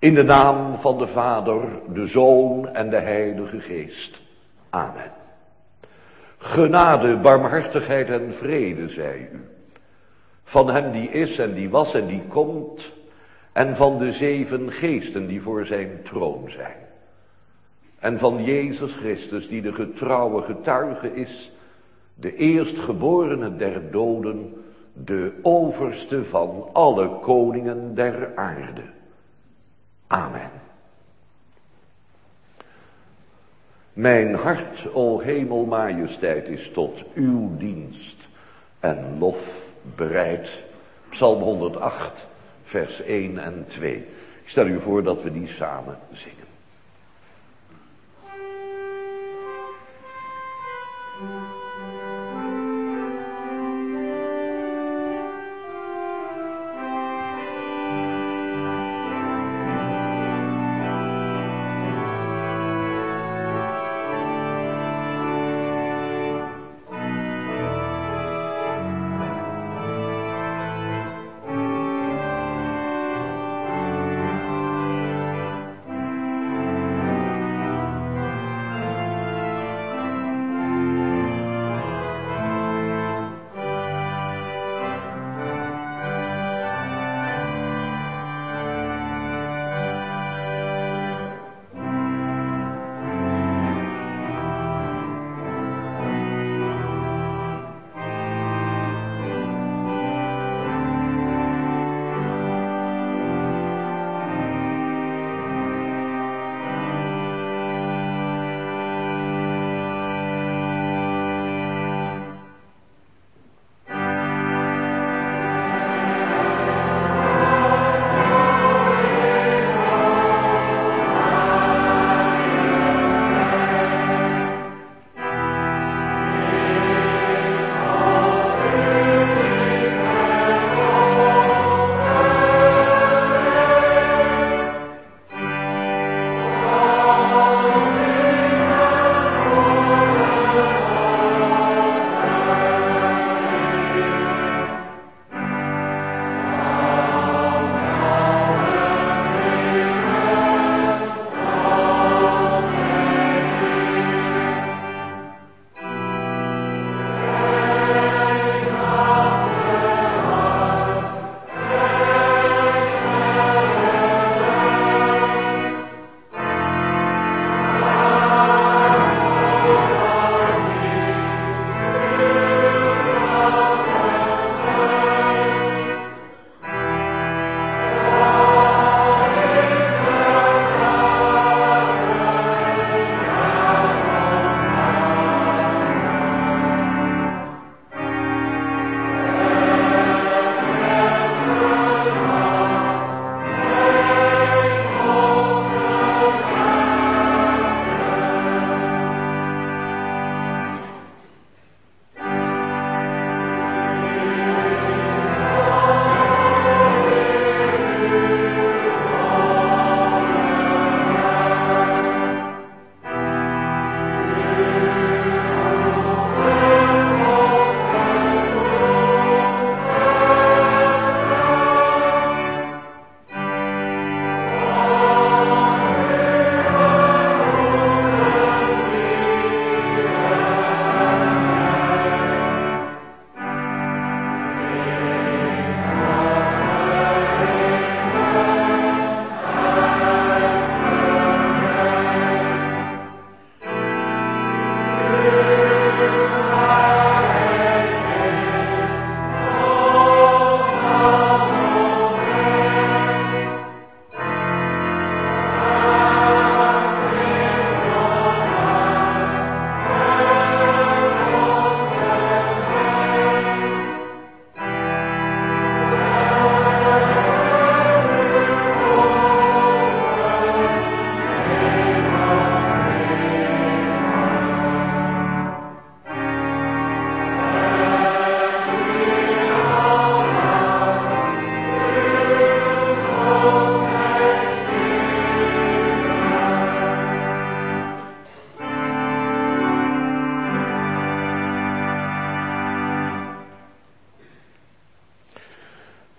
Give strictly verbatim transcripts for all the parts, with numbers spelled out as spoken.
In de naam van de Vader, de Zoon en de Heilige Geest. Amen. Genade, barmhartigheid en vrede, zij u. Van hem die is en die was en die komt. En van de zeven geesten die voor zijn troon zijn. En van Jezus Christus die de getrouwe getuige is. De eerstgeborene der doden. De overste van alle koningen der aarde. Amen. Mijn hart, o hemelmajesteit, is tot uw dienst en lof bereid. Psalm honderdacht, vers één en twee. Ik stel u voor dat we die samen zingen.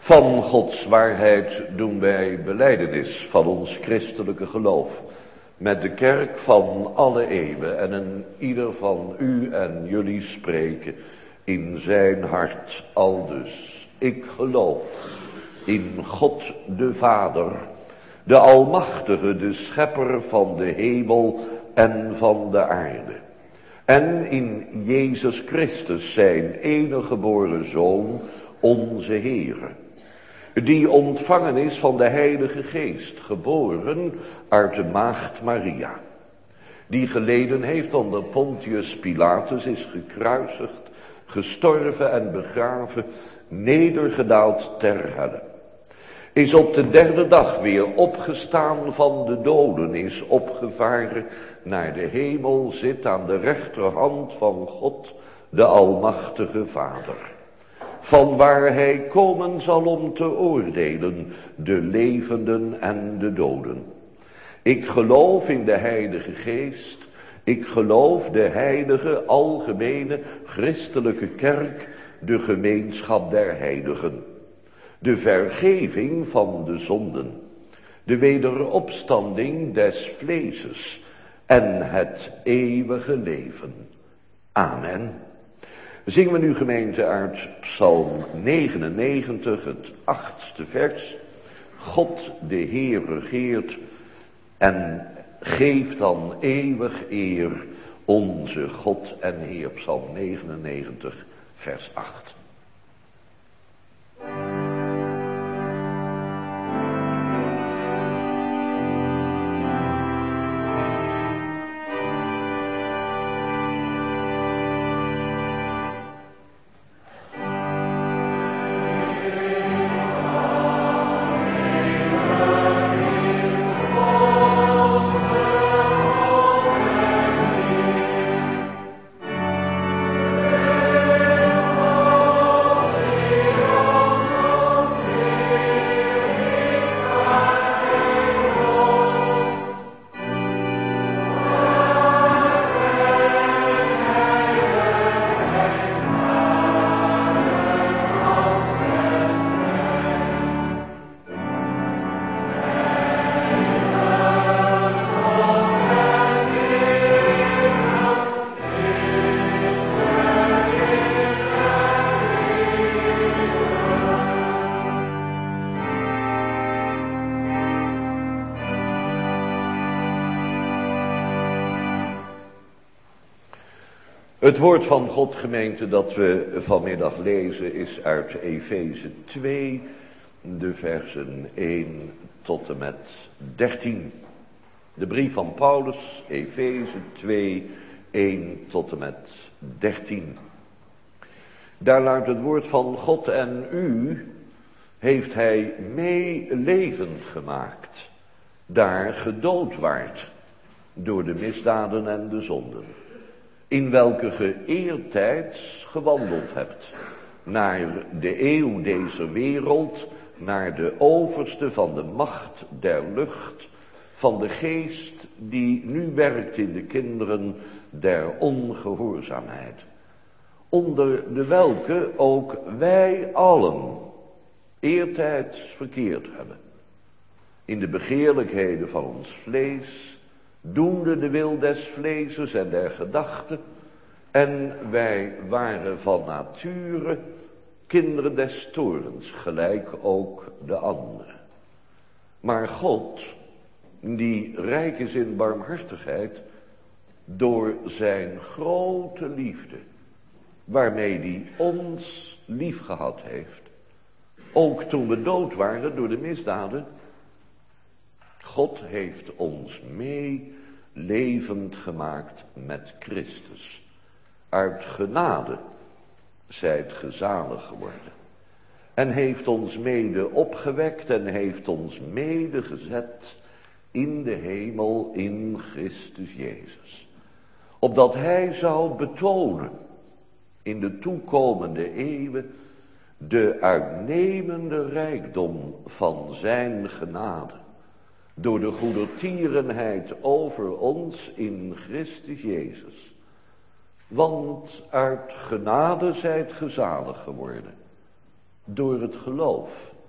Van Gods waarheid doen wij belijdenis van ons christelijke geloof met de kerk van alle eeuwen en een ieder van u en jullie spreken in zijn hart aldus. Ik geloof in God de Vader, de Almachtige, de Schepper van de hemel en van de aarde. En in Jezus Christus, zijn enige geboren Zoon, onze Heere, die ontvangen is van de Heilige Geest, geboren uit de maagd Maria, die geleden heeft onder Pontius Pilatus, is gekruisigd, gestorven en begraven, nedergedaald ter helle, is op de derde dag weer opgestaan van de doden, is opgevaren naar de hemel, zit aan de rechterhand van God, de Almachtige Vader, van waar hij komen zal om te oordelen de levenden en de doden. Ik geloof in de Heilige Geest, ik geloof de heilige, algemene, christelijke kerk, de gemeenschap der heiligen, de vergeving van de zonden, de wederopstanding des vleeses en het eeuwige leven. Amen. Zingen we nu gemeente uit Psalm negenennegentig, het achtste vers. God de Heer regeert en geeft dan eeuwig eer onze God en Heer. Psalm negenennegentig, vers acht. Het woord van God, gemeente, dat we vanmiddag lezen is uit Efeze twee, de versen één tot en met dertien. De brief van Paulus, Efeze twee, één tot en met dertien. Daar luidt het woord van God: en u heeft hij mee levend gemaakt, daar gedood waart door de misdaden en de zonden, in welke ge eertijds gewandeld hebt, naar de eeuw deze wereld, naar de overste van de macht der lucht, van de geest die nu werkt in de kinderen der ongehoorzaamheid, onder de welke ook wij allen eertijds verkeerd hebben, in de begeerlijkheden van ons vlees, doende de wil des vleeses en der gedachten, en wij waren van nature kinderen des toorns, gelijk ook de anderen. Maar God, die rijk is in barmhartigheid, door zijn grote liefde, waarmee hij ons lief gehad heeft, ook toen we dood waren door de misdaden, God heeft ons mee levend gemaakt met Christus. Uit genade zijt ge zalig geworden. En heeft ons mede opgewekt en heeft ons mede gezet in de hemel in Christus Jezus. Opdat hij zou betonen in de toekomende eeuwen de uitnemende rijkdom van zijn genade, door de goedertierenheid over ons in Christus Jezus. Want uit genade zijt ge zalig geworden, door het geloof.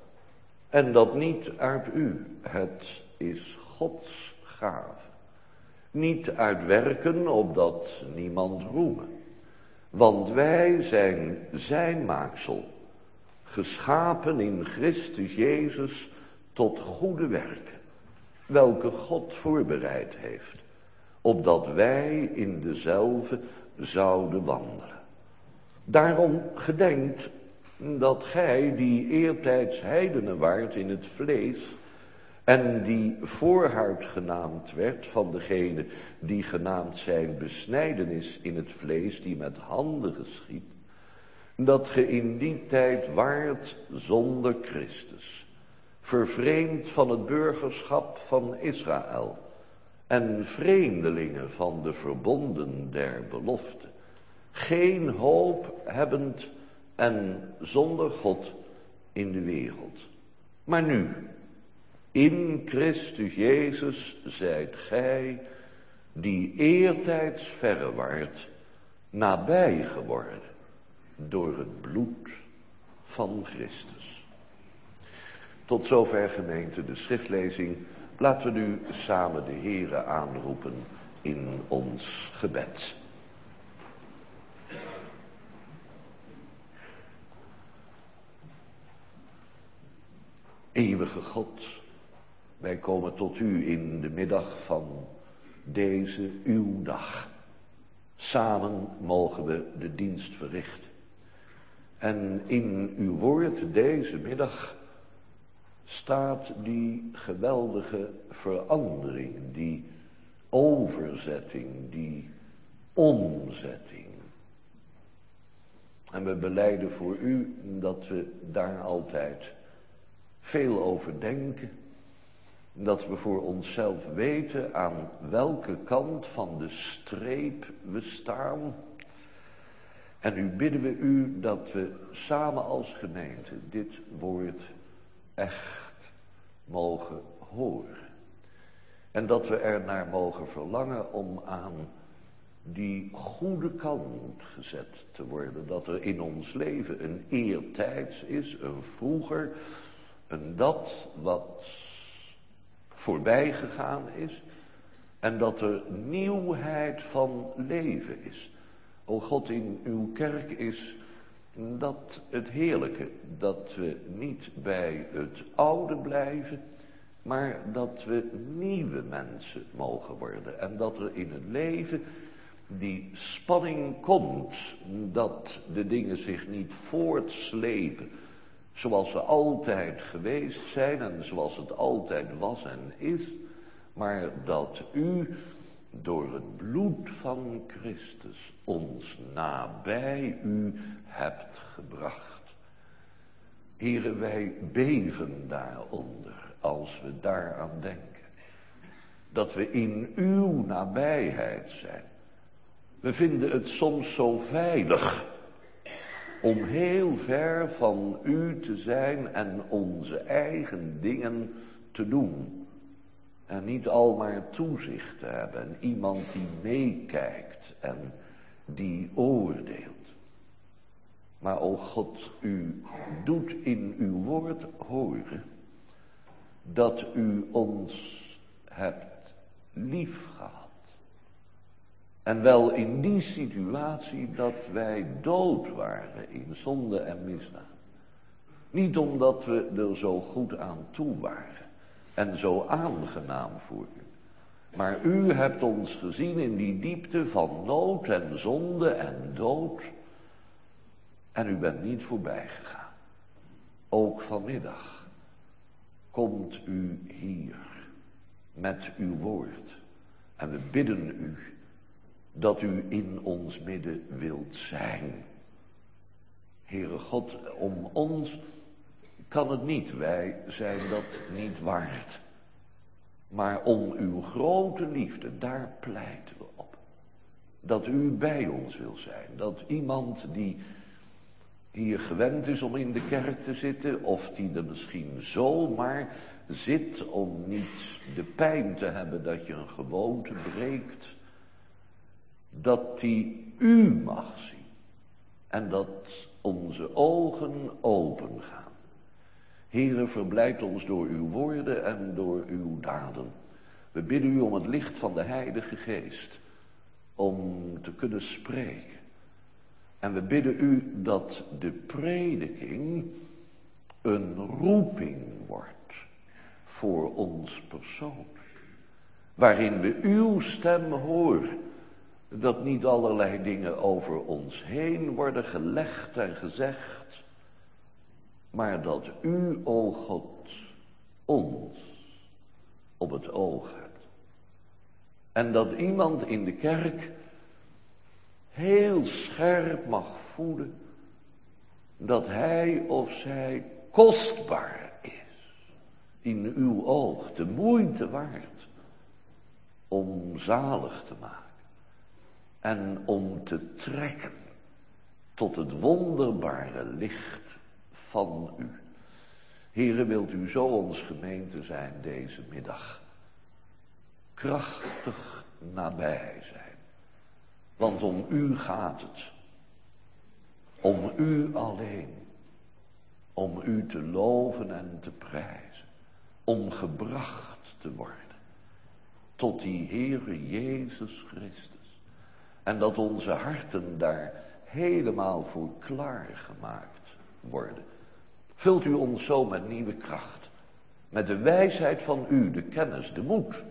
En dat niet uit u, het is Gods gave. Niet uit werken, opdat niemand roeme. Want wij zijn zijn maaksel, geschapen in Christus Jezus tot goede werken, welke God voorbereid heeft, opdat wij in dezelfde zouden wandelen. Daarom gedenkt dat gij, die eertijds heidenen waart in het vlees, en die voorhuid genaamd werd van degene die genaamd zijn besnijdenis in het vlees, die met handen geschiet, dat ge in die tijd waart zonder Christus, vervreemd van het burgerschap van Israël en vreemdelingen van de verbonden der belofte, geen hoop hebbend en zonder God in de wereld. Maar nu, in Christus Jezus zijt gij, die eertijds verre waart, nabij geworden door het bloed van Christus. Tot zover, gemeente, de schriftlezing. Laten we nu samen de Heere aanroepen in ons gebed. Eeuwige God, wij komen tot u in de middag van deze uw dag. Samen mogen we de dienst verrichten. En in uw woord deze middag staat die geweldige verandering, die overzetting, die omzetting. En we belijden voor u dat we daar altijd veel over denken. Dat we voor onszelf weten aan welke kant van de streep we staan. En nu bidden we u dat we samen als gemeente dit woord echt mogen horen. En dat we er naar mogen verlangen om aan die goede kant gezet te worden. Dat er in ons leven een eertijds is, een vroeger, een dat wat voorbij gegaan is. En dat er nieuwheid van leven is. O God, in uw kerk is dat het heerlijke, dat we niet bij het oude blijven, maar dat we nieuwe mensen mogen worden. En dat er in het leven die spanning komt, dat de dingen zich niet voortslepen zoals ze altijd geweest zijn en zoals het altijd was en is, maar dat u door het bloed van Christus ons nabij u hebt gebracht. Here, wij beven daaronder als we daaraan denken. Dat we in uw nabijheid zijn. We vinden het soms zo veilig om heel ver van u te zijn en onze eigen dingen te doen. En niet al maar toezicht te hebben en iemand die meekijkt en die oordeelt. Maar o God, u doet in uw woord horen dat u ons hebt lief gehad. En wel in die situatie dat wij dood waren in zonde en misdaad. Niet omdat we er zo goed aan toe waren en zo aangenaam voor u. Maar u hebt ons gezien in die diepte van nood en zonde en dood. En u bent niet voorbij gegaan. Ook vanmiddag komt u hier met uw woord. En we bidden u dat u in ons midden wilt zijn. Heere God, om ons kan het niet, wij zijn dat niet waard. Maar om uw grote liefde, daar pleiten we op. Dat u bij ons wil zijn. Dat iemand die hier gewend is om in de kerk te zitten, of die er misschien zomaar zit om niet de pijn te hebben dat je een gewoonte breekt, dat die u mag zien. En dat onze ogen open gaan. Heere, verblijd ons door uw woorden en door uw daden. We bidden u om het licht van de Heilige Geest, om te kunnen spreken. En we bidden u dat de prediking een roeping wordt voor ons persoonlijk. Waarin we uw stem horen. Dat niet allerlei dingen over ons heen worden gelegd en gezegd. Maar dat u, o God, ons op het oog hebt. En dat iemand in de kerk heel scherp mag voelen dat hij of zij kostbaar is in uw oog, de moeite waard om zalig te maken en om te trekken tot het wonderbare licht van u. Heere, wilt u zo ons gemeente zijn deze middag, krachtig nabij zijn. Want om u gaat het. Om u alleen. Om u te loven en te prijzen. Om gebracht te worden. Tot die Heere Jezus Christus. En dat onze harten daar helemaal voor klaargemaakt worden. Vult u ons zo met nieuwe kracht. Met de wijsheid van u, de kennis, de moed.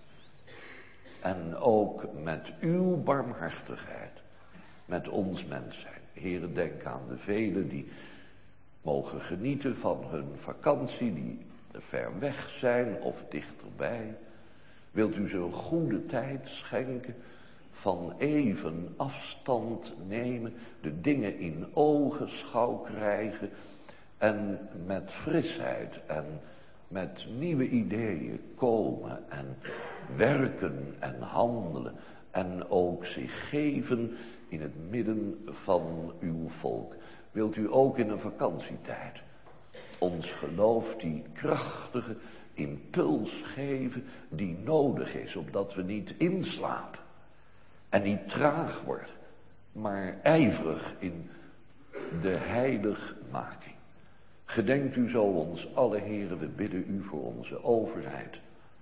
En ook met uw barmhartigheid, met ons mens zijn. Heere, denk aan de velen die mogen genieten van hun vakantie, die ver weg zijn of dichterbij. Wilt u ze een goede tijd schenken, van even afstand nemen, de dingen in ogenschouw krijgen en met frisheid en met nieuwe ideeën komen en werken en handelen en ook zich geven in het midden van uw volk. Wilt u ook in een vakantietijd ons geloof die krachtige impuls geven die nodig is, opdat we niet inslapen en niet traag worden, maar ijverig in de heiligmaking. Gedenkt u zo ons alle, heren, we bidden u voor onze overheid.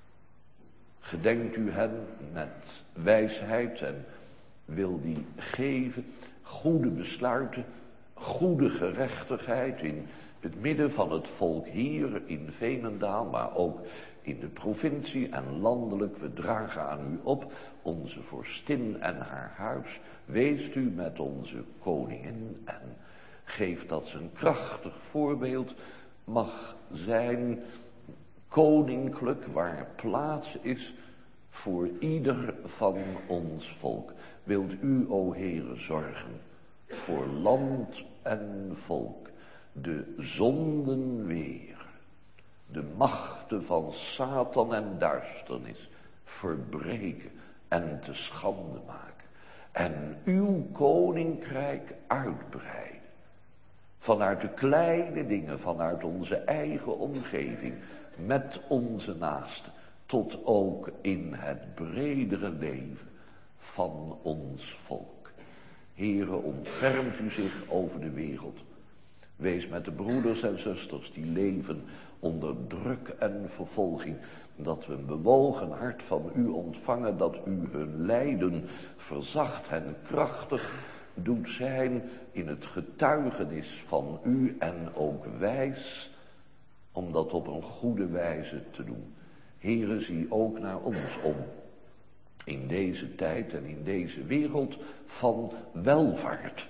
Gedenkt u hen met wijsheid en wil die geven goede besluiten, goede gerechtigheid in het midden van het volk hier in Veenendaal, maar ook in de provincie en landelijk. We dragen aan u op, onze vorstin en haar huis. Weest u met onze koningin en geef dat ze een krachtig voorbeeld mag zijn, koninklijk, waar plaats is voor ieder van ons volk. Wilt u, o Heere, zorgen voor land en volk, de zonden weer, de machten van Satan en duisternis verbreken en te schande maken en uw koninkrijk uitbreiden. Vanuit de kleine dingen, vanuit onze eigen omgeving, met onze naasten, tot ook in het bredere leven van ons volk. Heere, ontfermt u zich over de wereld. Wees met de broeders en zusters die leven onder druk en vervolging, dat we een bewogen hart van u ontvangen, dat u hun lijden verzacht en krachtig doet zijn in het getuigenis van u en ook wijs om dat op een goede wijze te doen. Heere, zie ook naar ons om in deze tijd en in deze wereld van welvaart.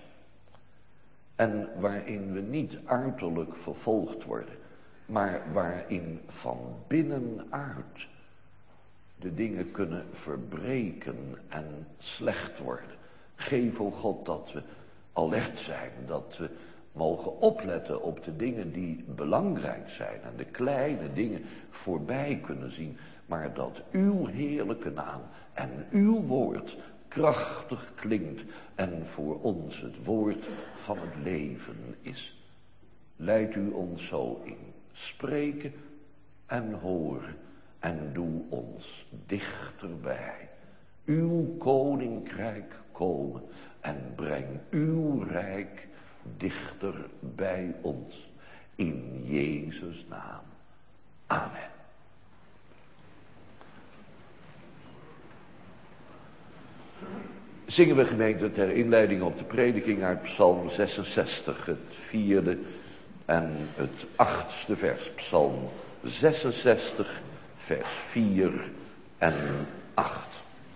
En waarin we niet uiterlijk vervolgd worden, maar waarin van binnenuit de dingen kunnen verbreken en slecht worden. Geef, o God, dat we alert zijn, dat we mogen opletten op de dingen die belangrijk zijn en de kleine dingen voorbij kunnen zien, maar dat uw heerlijke naam en uw woord krachtig klinkt en voor ons het woord van het leven is. Leid u ons zo in spreken en horen en doe ons dichterbij. Uw koninkrijk komen en breng uw rijk dichter bij ons. In Jezus' naam. Amen. Zingen we gemeente ter inleiding op de prediking uit Psalm zesenzestig, het vierde en het achtste vers. Psalm zesenzestig, vers vier en acht.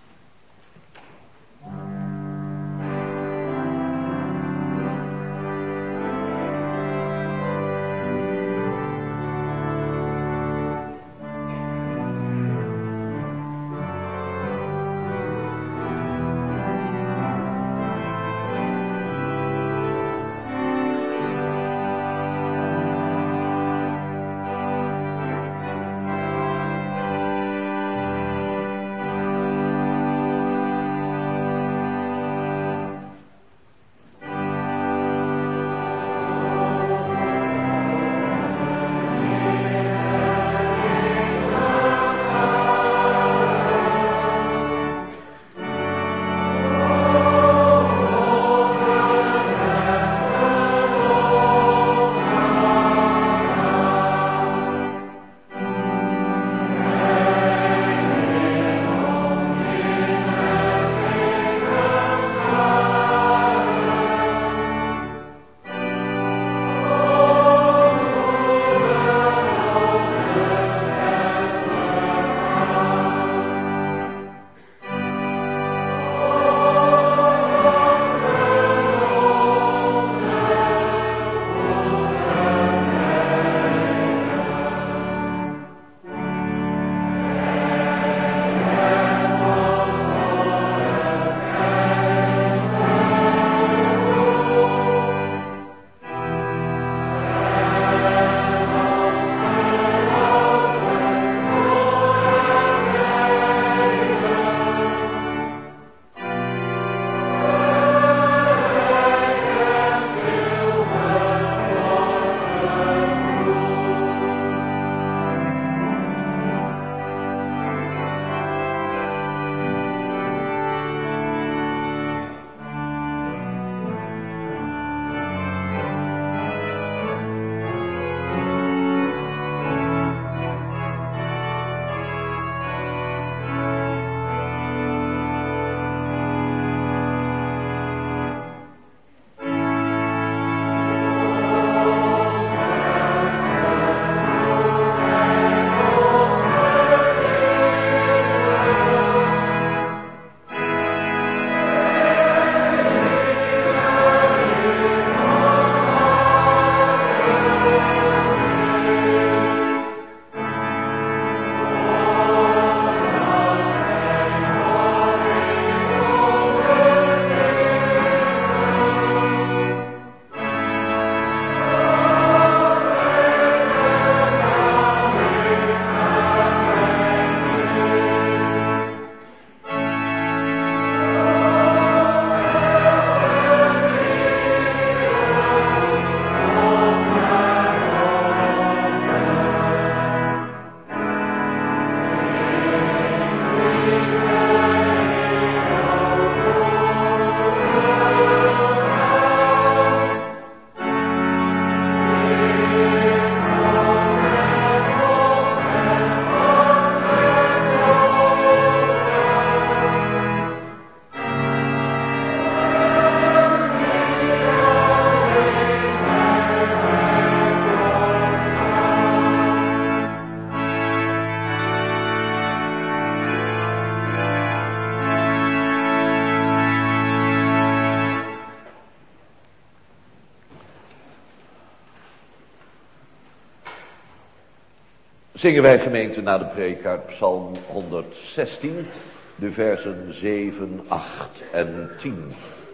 Zingen wij gemeente na de preek uit Psalm honderdzestien, de versen zeven, acht en tien.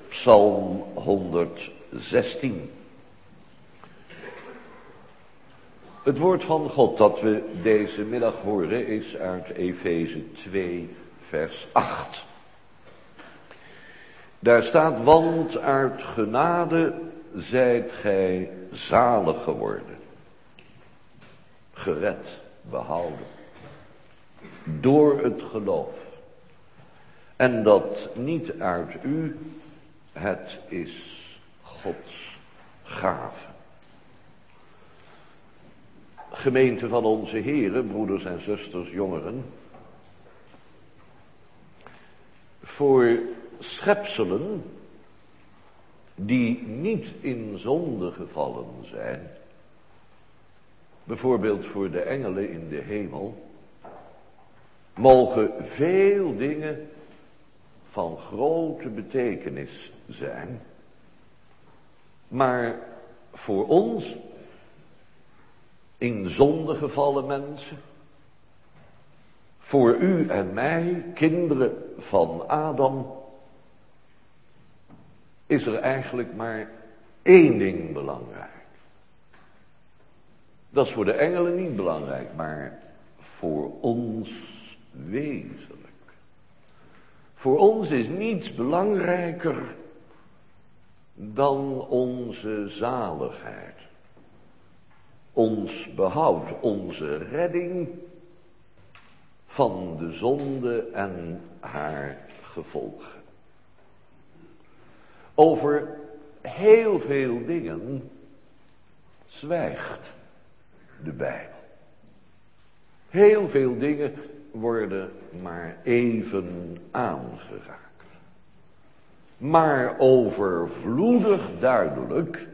Psalm honderdzestien. Het woord van God dat we deze middag horen is uit Efeze twee, vers acht. Daar staat, want uit genade zijt gij zalig geworden. Gered, behouden. Door het geloof. En dat niet uit u, het is Gods gave. Gemeente van onze Here, broeders en zusters, jongeren. Voor schepselen die niet in zonde gevallen zijn, bijvoorbeeld voor de engelen in de hemel, mogen veel dingen van grote betekenis zijn. Maar voor ons, in zonde gevallen mensen, voor u en mij, kinderen van Adam, is er eigenlijk maar één ding belangrijk. Dat is voor de engelen niet belangrijk, maar voor ons wezenlijk. Voor ons is niets belangrijker dan onze zaligheid. Ons behoud, onze redding van de zonde en haar gevolgen. Over heel veel dingen zwijgt de Bijbel. Heel veel dingen worden maar even aangeraakt. Maar overvloedig duidelijk,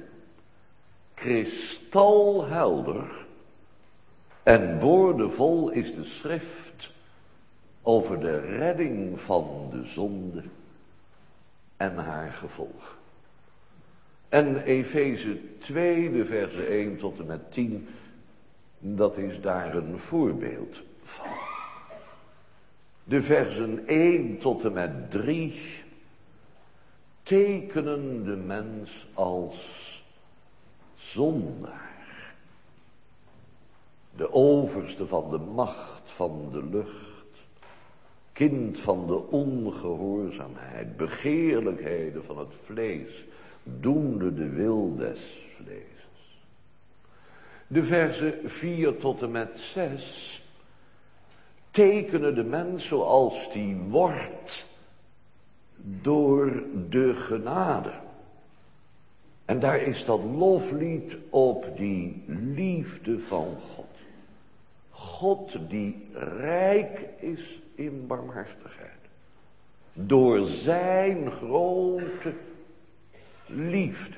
kristalhelder en woordenvol is de schrift over de redding van de zonde en haar gevolgen. En Efeze twee, de versen één tot en met tien, dat is daar een voorbeeld van. De versen één tot en met drie tekenen de mens als zondaar. De overste van de macht van de lucht. Kind van de ongehoorzaamheid. Begeerlijkheden van het vlees. Doende de wil des vlees. De versen vier tot en met zes tekenen de mens zoals die wordt door de genade. En daar is dat loflied op die liefde van God. God die rijk is in barmhartigheid. Door zijn grote liefde.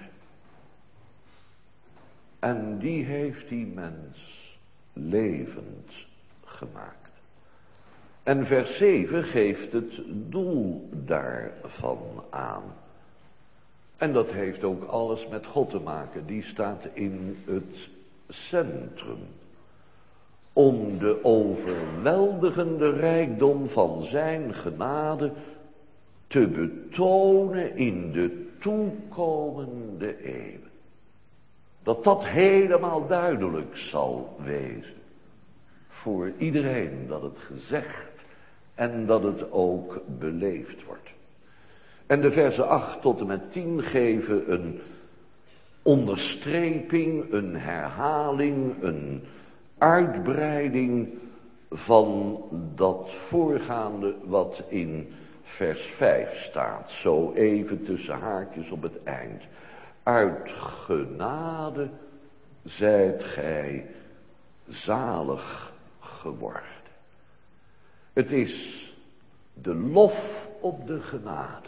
En die heeft die mens levend gemaakt. En vers zeven geeft het doel daarvan aan. En dat heeft ook alles met God te maken. Die staat in het centrum. Om de overweldigende rijkdom van zijn genade te betonen in de toekomende eeuwen. Dat dat helemaal duidelijk zal wezen. Voor iedereen dat het gezegd en dat het ook beleefd wordt. En de versen acht tot en met tien geven een onderstreping, een herhaling, een uitbreiding van dat voorgaande wat in vers vijf staat. Zo even tussen haakjes op het eind. Uit genade zijt gij zalig geworden. Het is de lof op de genade.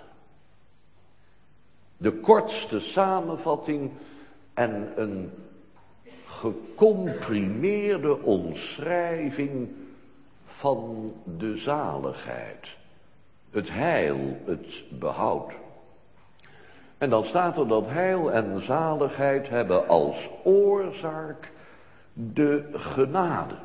De kortste samenvatting en een gecomprimeerde omschrijving van de zaligheid. Het heil, het behoud. En dan staat er dat heil en zaligheid hebben als oorzaak de genade.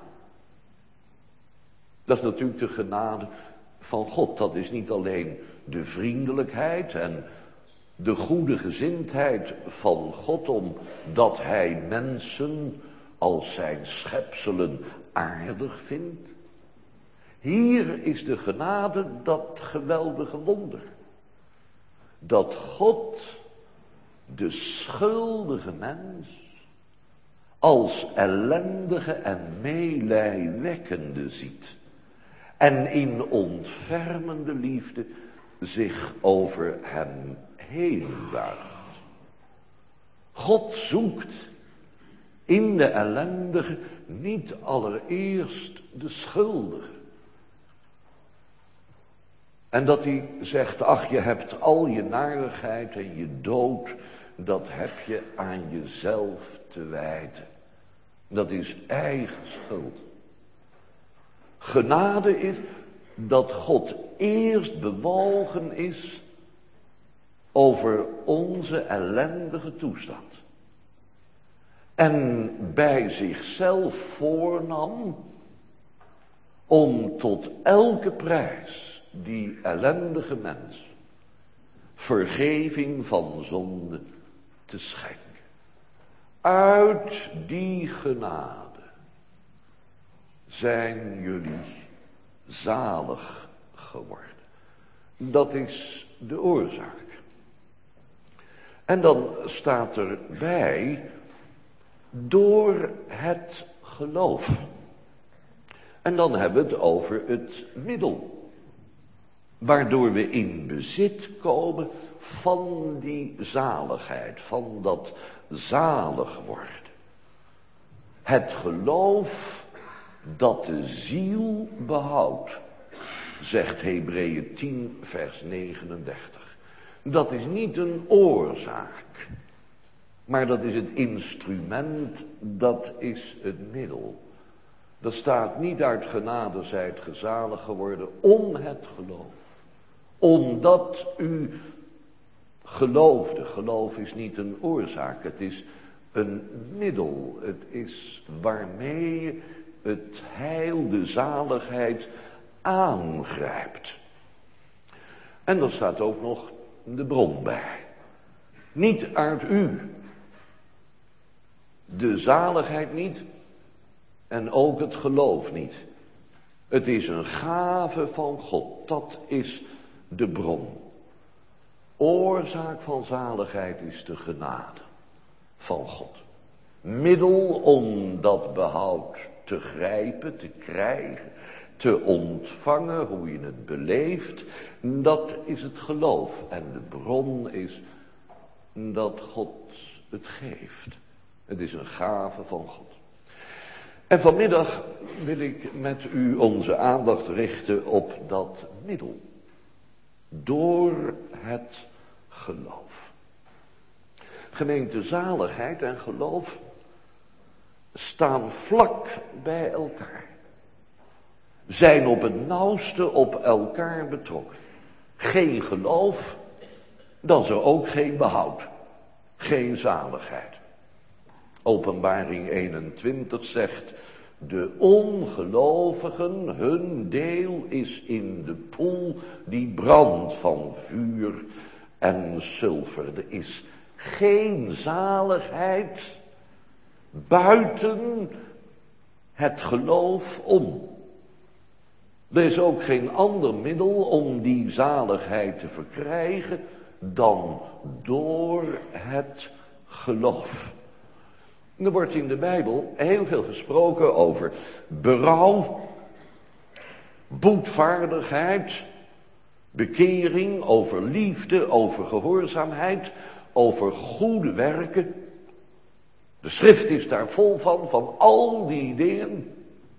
Dat is natuurlijk de genade van God. Dat is niet alleen de vriendelijkheid en de goede gezindheid van God, omdat hij mensen als zijn schepselen aardig vindt. Hier is de genade dat geweldige wonder. Dat God de schuldige mens als ellendige en meelijwekkende ziet. En in ontfermende liefde zich over hem heen buigt. God zoekt in de ellendige niet allereerst de schuldige. En dat hij zegt, ach, je hebt al je narigheid en je dood, dat heb je aan jezelf te wijten. Dat is eigen schuld. Genade is dat God eerst bewogen is over onze ellendige toestand. En bij zichzelf voornam om tot elke prijs die ellendige mens vergeving van zonde te schenken. Uit die genade zijn jullie zalig geworden. Dat is de oorzaak. En dan staat erbij, door het geloof. En dan hebben we het over het middel, waardoor we in bezit komen van die zaligheid, van dat zalig worden. Het geloof dat de ziel behoudt, zegt Hebreeën tien vers negenendertig. Dat is niet een oorzaak, maar dat is het instrument, dat is het middel. Dat staat niet uit genade zijt gezalig geworden om het geloof. Omdat u geloofde. Geloof is niet een oorzaak, het is een middel. Het is waarmee je het heil, de zaligheid aangrijpt. En er staat ook nog de bron bij. Niet uit u. De zaligheid niet. En ook het geloof niet. Het is een gave van God. Dat is de bron. Oorzaak van zaligheid is de genade van God. Middel om dat behoud te grijpen, te krijgen, te ontvangen, hoe je het beleeft, dat is het geloof. En de bron is dat God het geeft. Het is een gave van God. En vanmiddag wil ik met u onze aandacht richten op dat middel. Door het geloof. Gemeente, zaligheid en geloof staan vlak bij elkaar. Zijn op het nauwste op elkaar betrokken. Geen geloof, dan is er ook geen behoud. Geen zaligheid. Openbaring eenentwintig zegt, de ongelovigen, hun deel is in de poel die brandt van vuur en zilver. Er is geen zaligheid buiten het geloof om. Er is ook geen ander middel om die zaligheid te verkrijgen dan door het geloof. Er wordt in de Bijbel heel veel gesproken over berouw, boetvaardigheid, bekering, over liefde, over gehoorzaamheid, over goede werken. De schrift is daar vol van, van al die dingen.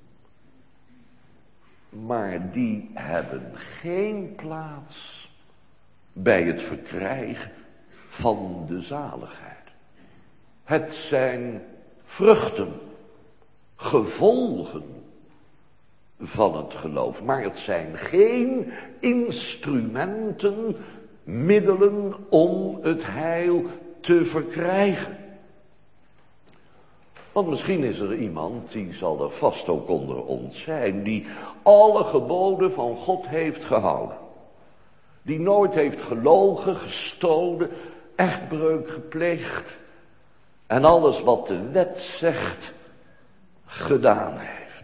Maar die hebben geen plaats bij het verkrijgen van de zaligheid. Het zijn vruchten, gevolgen van het geloof. Maar het zijn geen instrumenten, middelen om het heil te verkrijgen. Want misschien is er iemand, die zal er vast ook onder ons zijn, die alle geboden van God heeft gehouden. Die nooit heeft gelogen, gestolen, echtbreuk gepleegd. En alles wat de wet zegt, gedaan heeft.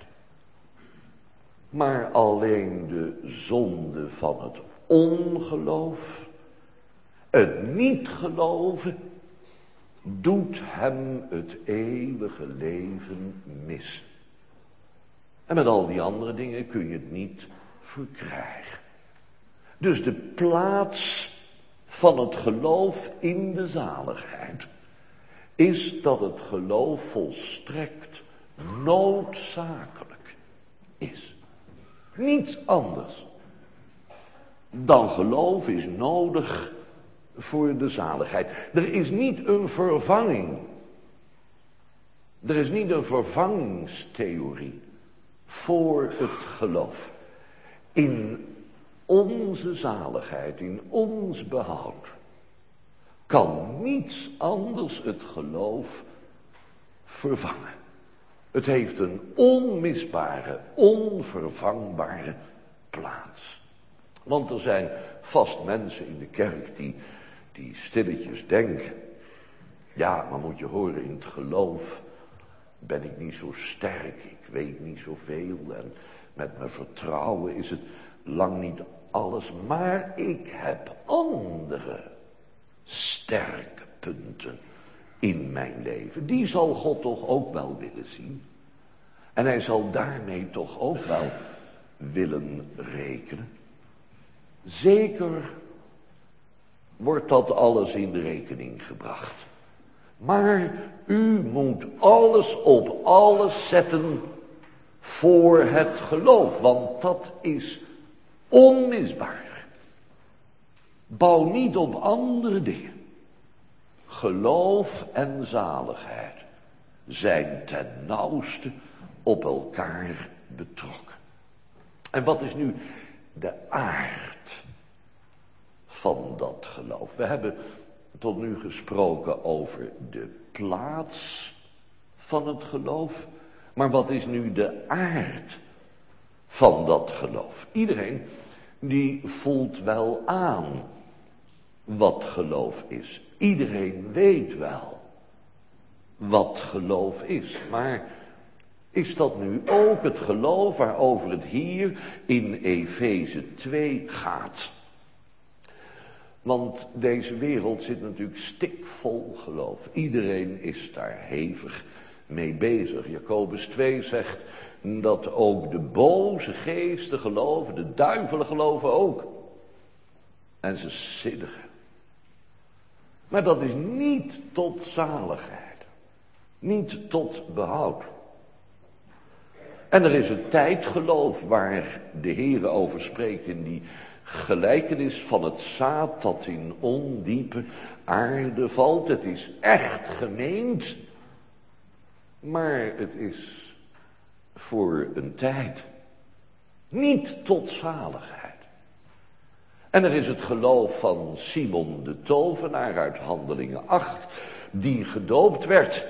Maar alleen de zonde van het ongeloof, het niet geloven, doet hem het eeuwige leven missen. En met al die andere dingen kun je het niet verkrijgen. Dus de plaats van het geloof in de zaligheid is dat het geloof volstrekt noodzakelijk is. Niets anders dan geloof is nodig voor de zaligheid. Er is niet een vervanging. Er is niet een vervangingstheorie voor het geloof. In onze zaligheid, in ons behoud, kan niets anders het geloof vervangen. Het heeft een onmisbare, onvervangbare plaats. Want er zijn vast mensen in de kerk die, die stilletjes denken. Ja, maar moet je horen, in het geloof ben ik niet zo sterk. Ik weet niet zoveel en met mijn vertrouwen is het lang niet alles. Maar ik heb andere sterke punten in mijn leven. Die zal God toch ook wel willen zien. En hij zal daarmee toch ook wel willen rekenen. Zeker wordt dat alles in rekening gebracht. Maar u moet alles op alles zetten voor het geloof, want dat is onmisbaar. Bouw niet op andere dingen. Geloof en zaligheid zijn ten nauwste op elkaar betrokken. En wat is nu de aard van dat geloof? We hebben tot nu gesproken over de plaats van het geloof. Maar wat is nu de aard van dat geloof? Iedereen die voelt wel aan wat geloof is. Iedereen weet wel wat geloof is. Maar is dat nu ook het geloof waarover het hier in Efeze twee gaat? Want deze wereld zit natuurlijk stikvol geloof. Iedereen is daar hevig mee bezig. Jacobus twee zegt dat ook de boze geesten geloven, de duivelen geloven ook. En ze siddigen. Maar dat is niet tot zaligheid. Niet tot behoud. En er is het tijdgeloof waar de Heere over spreekt in die gelijkenis van het zaad dat in ondiepe aarde valt. Het is echt gemeend, maar het is voor een tijd. Niet tot zaligheid. En er is het geloof van Simon de tovenaar uit Handelingen acht, die gedoopt werd.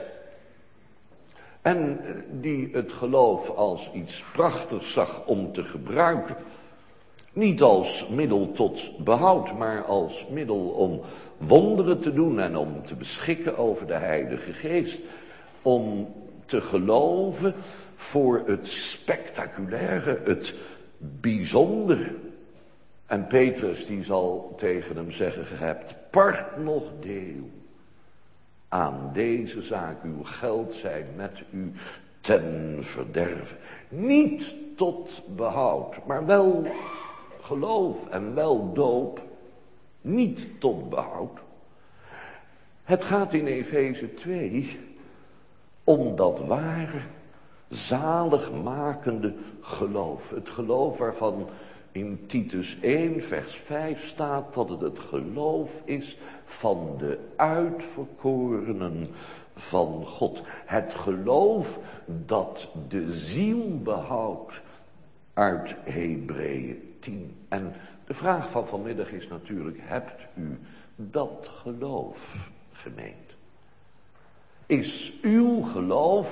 En die het geloof als iets prachtigs zag om te gebruiken. Niet als middel tot behoud, maar als middel om wonderen te doen en om te beschikken over de Heilige Geest. Om te geloven voor het spectaculaire, het bijzondere. En Petrus die zal tegen hem zeggen, ge hebt part nog deel aan deze zaak. Uw geld zij met u ten verderve. Niet tot behoud, maar wel geloof en wel doop. Niet tot behoud. Het gaat in Efeze twee om dat ware, zaligmakende geloof. Het geloof waarvan in Titus één vers vijf staat dat het het geloof is van de uitverkorenen van God. Het geloof dat de ziel behoudt uit Hebreeën tien. En de vraag van vanmiddag is natuurlijk, hebt u dat geloof gemeend? Is uw geloof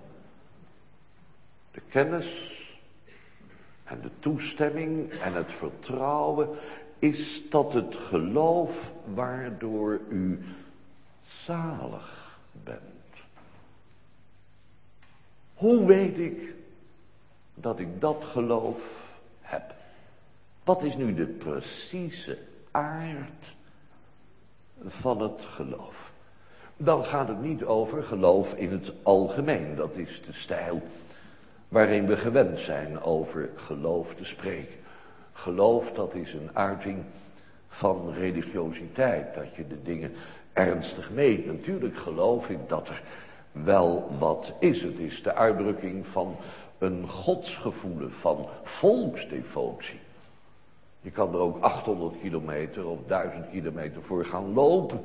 de kennis en de toestemming en het vertrouwen, is dat het geloof waardoor u zalig bent? Hoe weet ik dat ik dat geloof heb? Wat is nu de precieze aard van het geloof? Dan gaat het niet over geloof in het algemeen. Dat is de stijl waarin we gewend zijn over geloof te spreken. Geloof, dat is een uiting van religiositeit. Dat je de dingen ernstig meent. Natuurlijk geloof ik dat er wel wat is. Het is de uitdrukking van een godsgevoel, van volksdevotie. Je kan er ook achthonderd kilometer of duizend kilometer voor gaan lopen.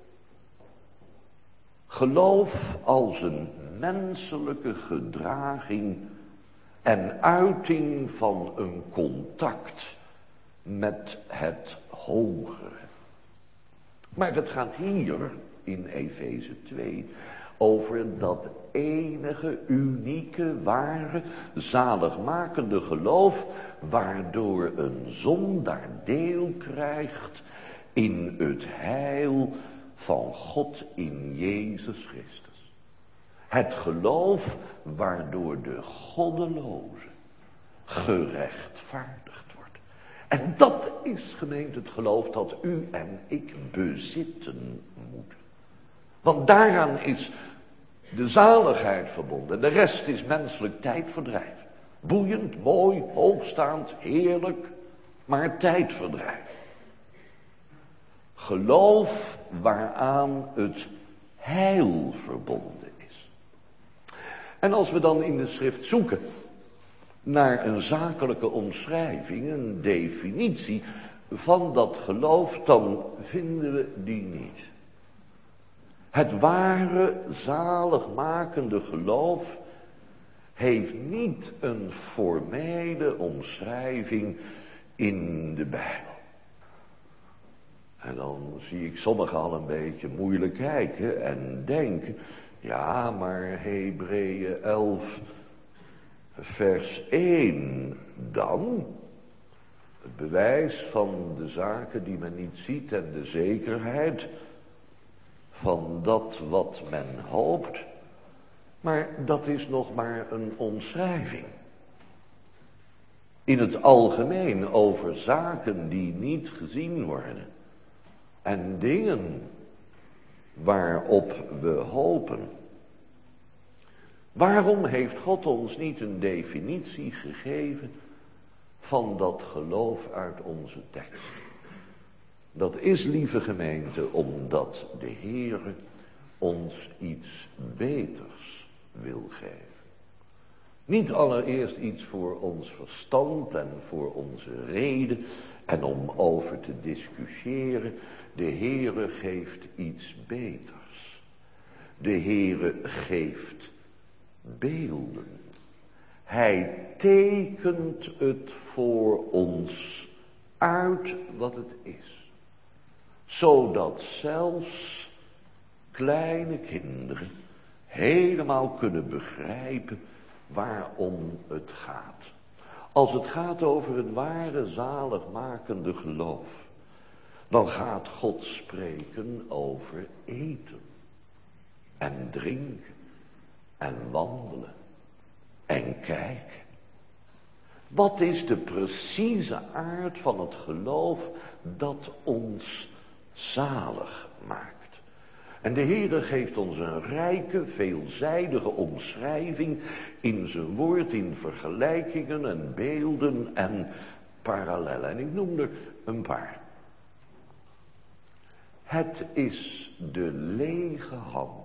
Geloof als een menselijke gedraging en uiting van een contact met het hogere. Maar het gaat hier in Efeze twee over dat enige, unieke, ware, zaligmakende geloof, waardoor een zondaar deel krijgt in het heil van God in Jezus Christus. Het geloof waardoor de goddeloze gerechtvaardigd wordt. En dat is, gemeente, het geloof dat u en ik bezitten moeten. Want daaraan is de zaligheid verbonden. De rest is menselijk tijdverdrijf. Boeiend, mooi, hoogstaand, heerlijk, maar tijdverdrijf. Geloof waaraan het heil verbonden is. En als we dan in de schrift zoeken naar een zakelijke omschrijving, een definitie van dat geloof, dan vinden we die niet. Het ware, zaligmakende geloof heeft niet een formele omschrijving in de Bijbel. En dan zie ik sommigen al een beetje moeilijk kijken en denken, ja, maar Hebreeën elf vers één dan, het bewijs van de zaken die men niet ziet en de zekerheid van dat wat men hoopt, maar dat is nog maar een omschrijving. In het algemeen over zaken die niet gezien worden en dingen waarop we hopen. Waarom heeft God ons niet een definitie gegeven van dat geloof uit onze tekst? Dat is, lieve gemeente, omdat de Heere ons iets beters wil geven. Niet allereerst iets voor ons verstand en voor onze reden en om over te discussiëren. De Heere geeft iets beters. De Heere geeft beelden. Hij tekent het voor ons uit wat het is. Zodat zelfs kleine kinderen helemaal kunnen begrijpen waarom het gaat. Als het gaat over het ware zaligmakende geloof, dan gaat God spreken over eten en drinken en wandelen en kijken. Wat is de precieze aard van het geloof dat ons zalig maakt? En de Heere geeft ons een rijke, veelzijdige omschrijving in zijn woord, in vergelijkingen en beelden en parallellen. En ik noem er een paar. Het is de lege hand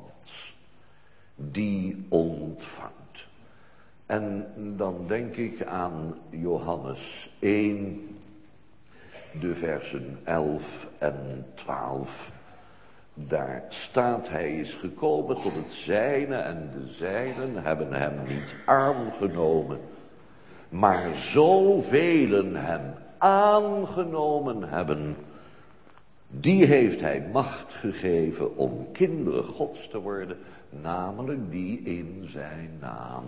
die ontvangt. En dan denk ik aan Johannes één, de versen elf en twaalf. Daar staat, hij is gekomen tot het zijne en de zijnen hebben hem niet aangenomen. Maar zoveel hem aangenomen hebben, die heeft hij macht gegeven om kinderen Gods te worden, namelijk die in zijn naam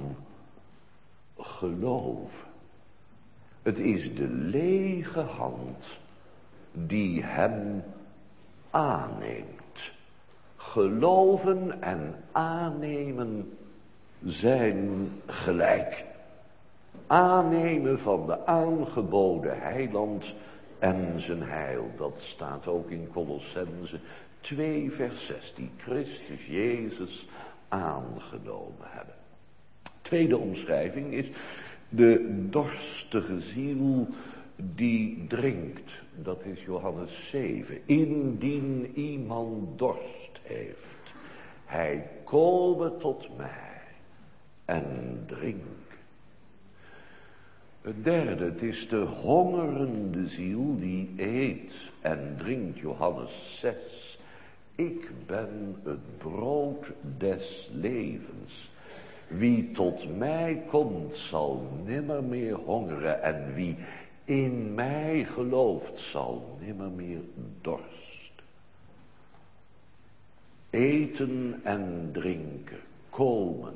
geloven. Het is de lege hand die hem aanneemt. Geloven en aannemen zijn gelijk. Aannemen van de aangeboden heiland en zijn heil. Dat staat ook in Colossenzen twee vers zes. Die Christus Jezus aangenomen hebben. Tweede omschrijving is de dorstige ziel die drinkt, dat is Johannes zeven, indien iemand dorst heeft, hij kome tot mij en drink. Het derde, het is de hongerende ziel die eet en drinkt, Johannes zes. Ik ben het brood des levens. Wie tot mij komt zal nimmer meer hongeren en wie in mij gelooft zal nimmer meer dorst. Eten en drinken, komen,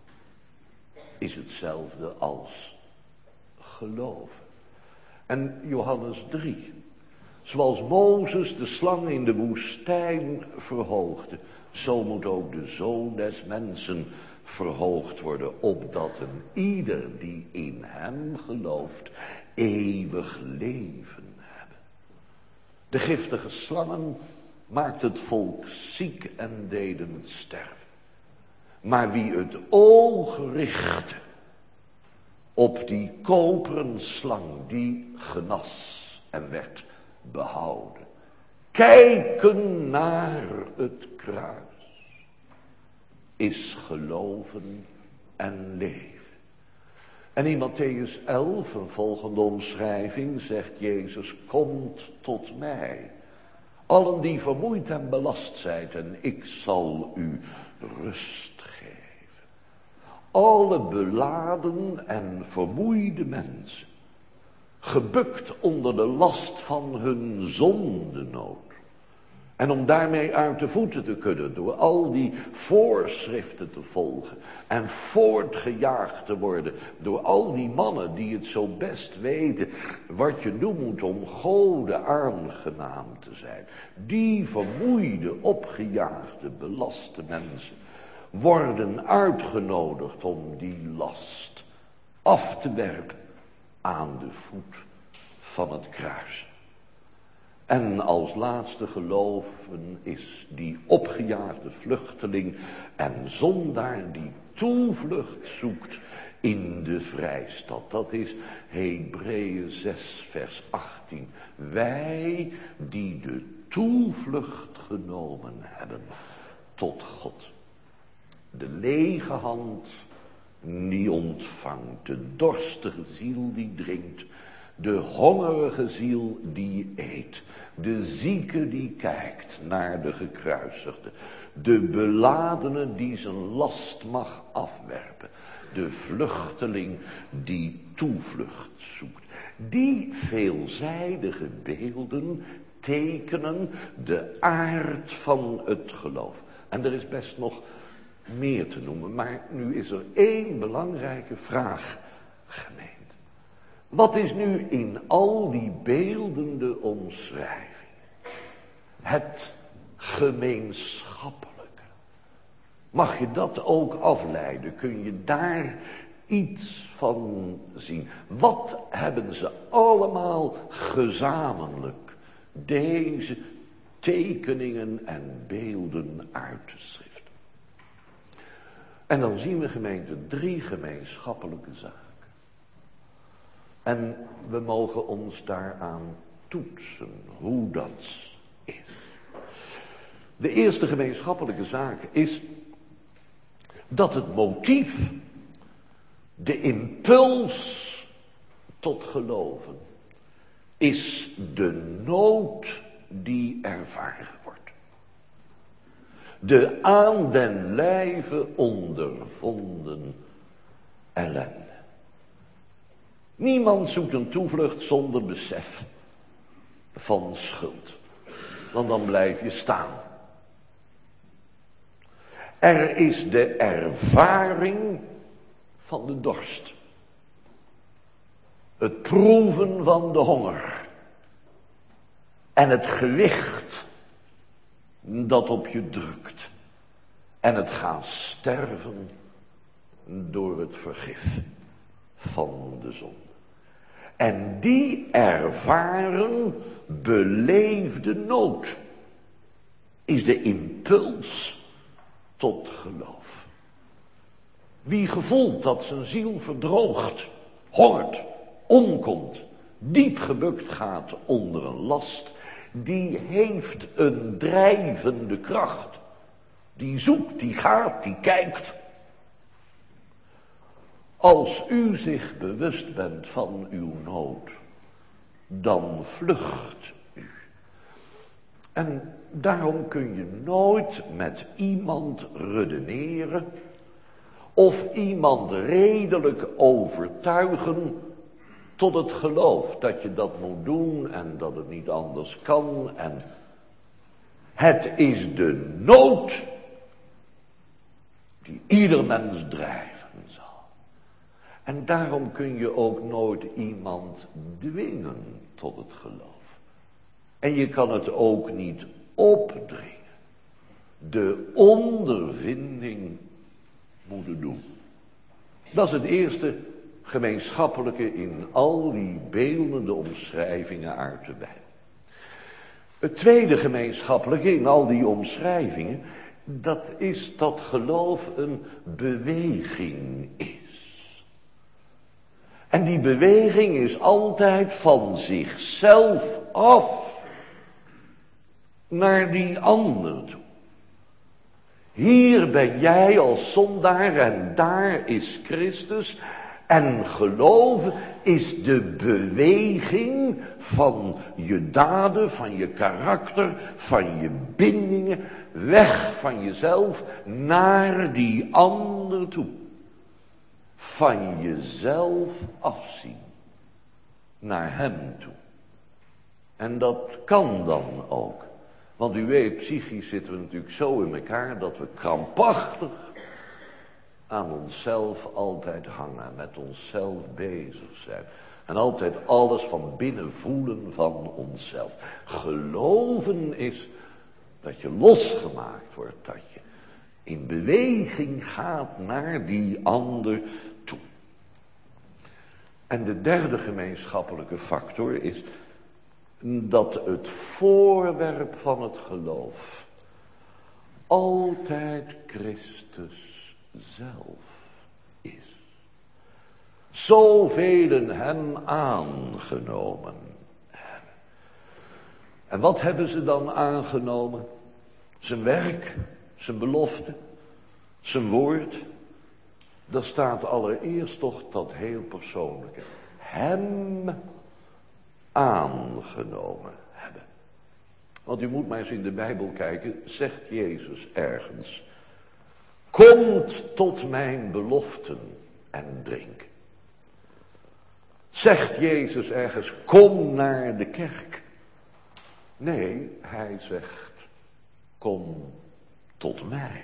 is hetzelfde als geloven. En Johannes drie, zoals Mozes de slang in de woestijn verhoogde, zo moet ook de Zoon des Mensen verhoogd worden, opdat een ieder die in hem gelooft eeuwig leven hebben. De giftige slangen maakt het volk ziek en deden het sterven. Maar wie het oog richtte op die koperen slang, die genas en werd behouden. Kijken naar het kruis is geloven en leven. En in Mattheüs elf, een volgende omschrijving, zegt Jezus, komt tot mij, allen die vermoeid en belast zijt, en ik zal u rust geven. Alle beladen en vermoeide mensen, gebukt onder de last van hun zondenood. En om daarmee uit de voeten te kunnen, door al die voorschriften te volgen en voortgejaagd te worden door al die mannen die het zo best weten wat je doen moet om Gode aangenaam te zijn. Die vermoeide, opgejaagde, belaste mensen worden uitgenodigd om die last af te werpen aan de voet van het kruis. En als laatste geloven is die opgejaagde vluchteling en zondaar die toevlucht zoekt in de vrijstad. Dat is Hebreeën zes vers achttien. Wij die de toevlucht genomen hebben tot God. De lege hand die ontvangt, de dorstige ziel die drinkt, de hongerige ziel die eet, de zieke die kijkt naar de gekruisigde, de beladene die zijn last mag afwerpen, de vluchteling die toevlucht zoekt. Die veelzijdige beelden tekenen de aard van het geloof. En er is best nog meer te noemen, maar nu is er één belangrijke vraag, gemeente. Wat is nu in al die beeldende omschrijving het gemeenschappelijke? Mag je dat ook afleiden? Kun je daar iets van zien? Wat hebben ze allemaal gezamenlijk, deze tekeningen en beelden uit te schriften? En dan zien we, gemeente, drie gemeenschappelijke zaken. En we mogen ons daaraan toetsen hoe dat is. De eerste gemeenschappelijke zaak is dat het motief, de impuls tot geloven, is de nood die ervaren wordt. De aan den lijve ondervonden ellende. Niemand zoekt een toevlucht zonder besef van schuld. Want dan blijf je staan. Er is de ervaring van de dorst. Het proeven van de honger. En het gewicht dat op je drukt. En het gaan sterven door het vergif van de zonde. En die ervaren beleefde nood is de impuls tot geloof. Wie gevoelt dat zijn ziel verdroogt, hongert, omkomt, diep gebukt gaat onder een last, die heeft een drijvende kracht. Die zoekt, die gaat, die kijkt. Als u zich bewust bent van uw nood, dan vlucht u. En daarom kun je nooit met iemand redeneren of iemand redelijk overtuigen tot het geloof dat je dat moet doen en dat het niet anders kan. En het is de nood die ieder mens drijven zal. En daarom kun je ook nooit iemand dwingen tot het geloof. En je kan het ook niet opdringen. De ondervinding moeten doen. Dat is het eerste gemeenschappelijke in al die beeldende omschrijvingen uit de Bijbel. Het tweede gemeenschappelijke in al die omschrijvingen, dat is dat geloof een beweging is. En die beweging is altijd van zichzelf af naar die ander toe. Hier ben jij als zondaar en daar is Christus. En geloven is de beweging van je daden, van je karakter, van je bindingen, weg van jezelf naar die ander toe. Van jezelf afzien, naar hem toe. En dat kan dan ook. Want u weet, psychisch zitten we natuurlijk zo in elkaar dat we krampachtig aan onszelf altijd hangen, met onszelf bezig zijn. En altijd alles van binnen voelen van onszelf. Geloven is dat je losgemaakt wordt, dat je in beweging gaat naar die ander toe. En de derde gemeenschappelijke factor is dat het voorwerp van het geloof altijd Christus zelf is. Zoveel hem aangenomen hebben. En wat hebben ze dan aangenomen? Zijn werk, zijn belofte, zijn woord. Daar staat allereerst toch dat heel persoonlijke. Hem aangenomen hebben. Want u moet maar eens in de Bijbel kijken, zegt Jezus ergens: komt tot mijn beloften en drink. Zegt Jezus ergens: kom naar de kerk. Nee, hij zegt: kom tot mij.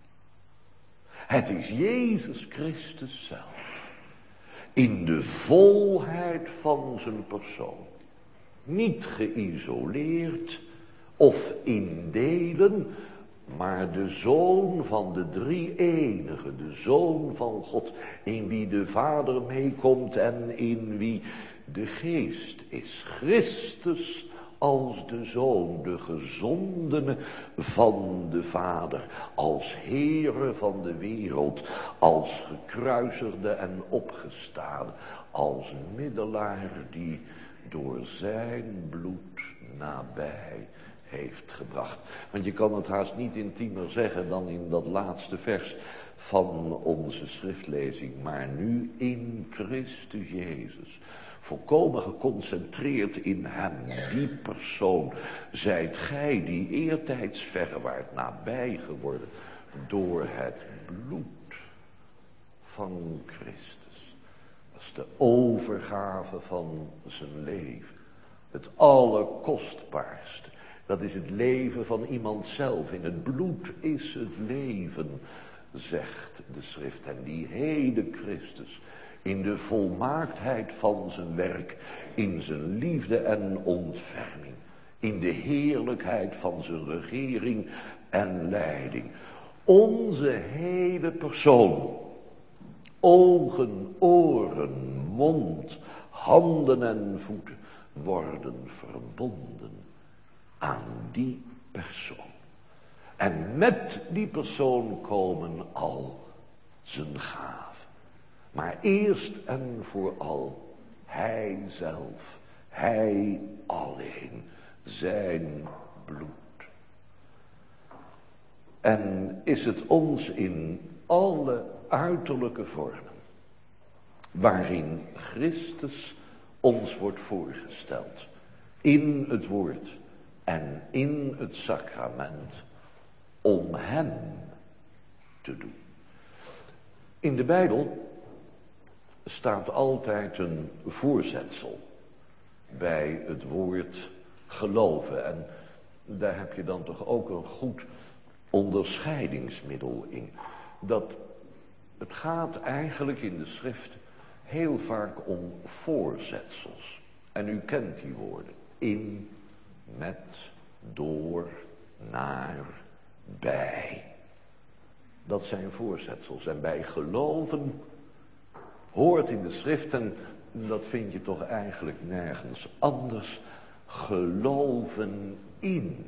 Het is Jezus Christus zelf. In de volheid van zijn persoon. Niet geïsoleerd of in delen, maar de Zoon van de drie-enige, de Zoon van God, in wie de Vader meekomt en in wie de Geest is. Christus als de Zoon, de gezondene van de Vader, als Heere van de wereld, als gekruisigde en opgestane, als middelaar die door zijn bloed nabij heeft gebracht. Want je kan het haast niet intiemer zeggen dan in dat laatste vers van onze schriftlezing. Maar nu in Christus Jezus, volkomen geconcentreerd in hem, die persoon, zijt gij die eertijds verre waart nabij geworden door het bloed van Christus. Dat is de overgave van zijn leven. Het allerkostbaarste. Dat is het leven van iemand zelf. In het bloed is het leven, zegt de schrift. En die hele Christus, in de volmaaktheid van zijn werk, in zijn liefde en ontferming, in de heerlijkheid van zijn regering en leiding. Onze hele persoon, ogen, oren, mond, handen en voeten, worden verbonden aan die persoon. En met die persoon komen al zijn gaven. Maar eerst en vooral hij zelf Hij alleen, zijn bloed. En is het ons in alle uiterlijke vormen, waarin Christus ons wordt voorgesteld, in het woord en in het sacrament, om hem te doen. In de Bijbel staat altijd een voorzetsel bij het woord geloven. En daar heb je dan toch ook een goed onderscheidingsmiddel in. Dat het gaat eigenlijk in de schrift heel vaak om voorzetsels. En u kent die woorden. In, met, door, naar, bij. Dat zijn voorzetsels. En bij geloven hoort in de schrift, en dat vind je toch eigenlijk nergens anders, geloven in.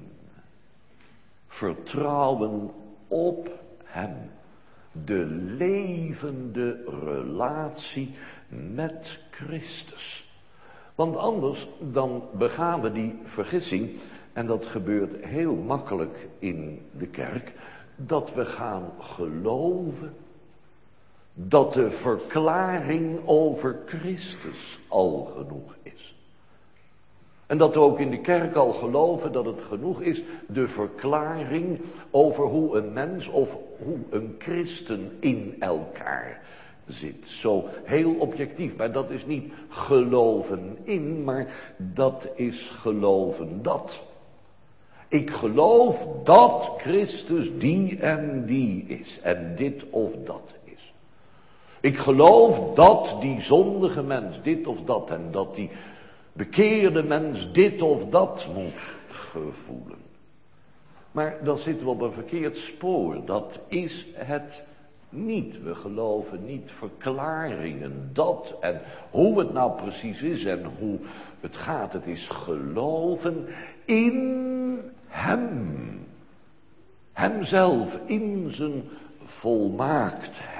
Vertrouwen op hem. De levende relatie met Christus. Want anders dan begaan we die vergissing, en dat gebeurt heel makkelijk in de kerk, dat we gaan geloven dat de verklaring over Christus al genoeg is. En dat we ook in de kerk al geloven dat het genoeg is, de verklaring over hoe een mens of hoe een christen in elkaar zit. Zo heel objectief, maar dat is niet geloven in, maar dat is geloven dat. Ik geloof dat Christus die en die is en dit of dat is. Ik geloof dat die zondige mens dit of dat en dat die bekeerde mens dit of dat moet gevoelen. Maar dan zitten we op een verkeerd spoor. Dat is het niet. We geloven niet verklaringen dat en hoe het nou precies is en hoe het gaat. Het is geloven in hem. Hemzelf, in zijn volmaaktheid.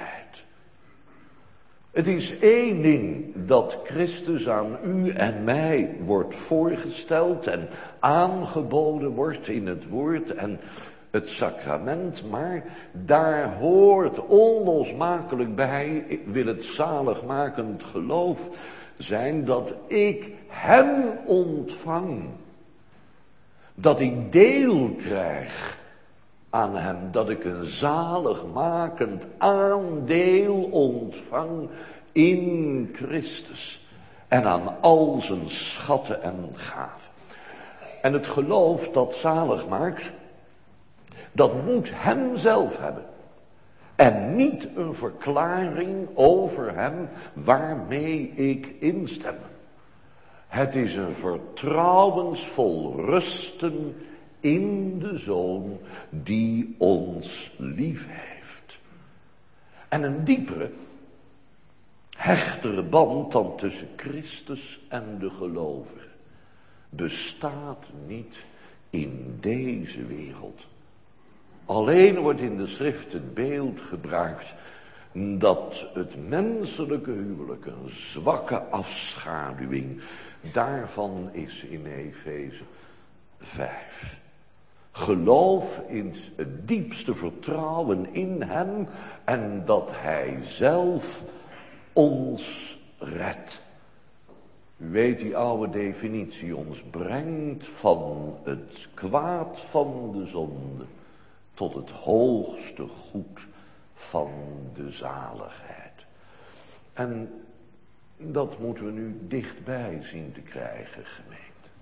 Het is één ding dat Christus aan u en mij wordt voorgesteld en aangeboden wordt in het woord en het sacrament, maar daar hoort onlosmakelijk bij, ik wil het zaligmakend geloof zijn, dat ik hem ontvang. Dat ik deel krijg aan hem, dat ik een zaligmakend aandeel ontvang in Christus en aan al zijn schatten en gaven. En het geloof dat zalig maakt, dat moet hem zelf hebben. En niet een verklaring over hem waarmee ik instem. Het is een vertrouwensvol rusten in de Zoon die ons lief heeft. En een diepere, hechtere band dan tussen Christus en de gelovige bestaat niet in deze wereld. Alleen wordt in de schrift het beeld gebruikt dat het menselijke huwelijk een zwakke afschaduwing daarvan is in Efeze vijf. Geloof in het diepste vertrouwen in hem en dat hij zelf ons redt. U weet die oude definitie, ons brengt van het kwaad van de zonde tot het hoogste goed van de zaligheid. En dat moeten we nu dichtbij zien te krijgen, gemeente.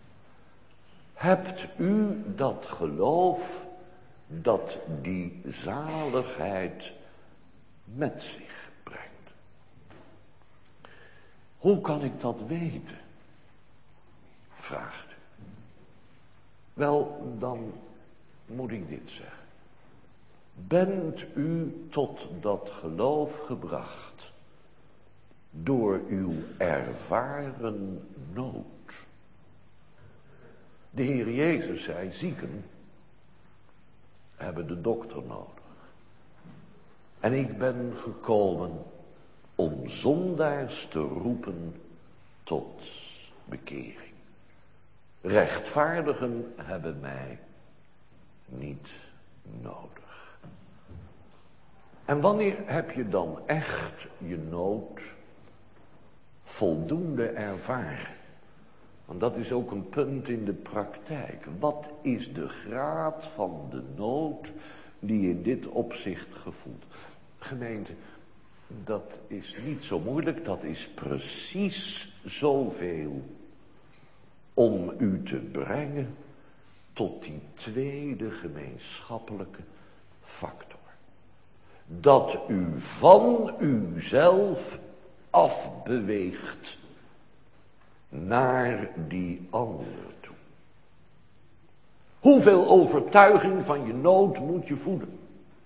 Hebt u dat geloof dat die zaligheid met zich brengt? Hoe kan ik dat weten? Vraagt u. Wel, dan moet ik dit zeggen. Bent u tot dat geloof gebracht door uw ervaren nood? De Heer Jezus zei, zieken hebben de dokter nodig. En ik ben gekomen om zondaars te roepen tot bekering. Rechtvaardigen hebben mij niet nodig. En wanneer heb je dan echt je nood voldoende ervaren? Want dat is ook een punt in de praktijk. Wat is de graad van de nood die je in dit opzicht gevoelt? Gemeente, dat is niet zo moeilijk, dat is precies zoveel om u te brengen tot die tweede gemeenschappelijke factor. Dat u van uzelf afbeweegt naar die ander toe. Hoeveel overtuiging van je nood moet je voeden?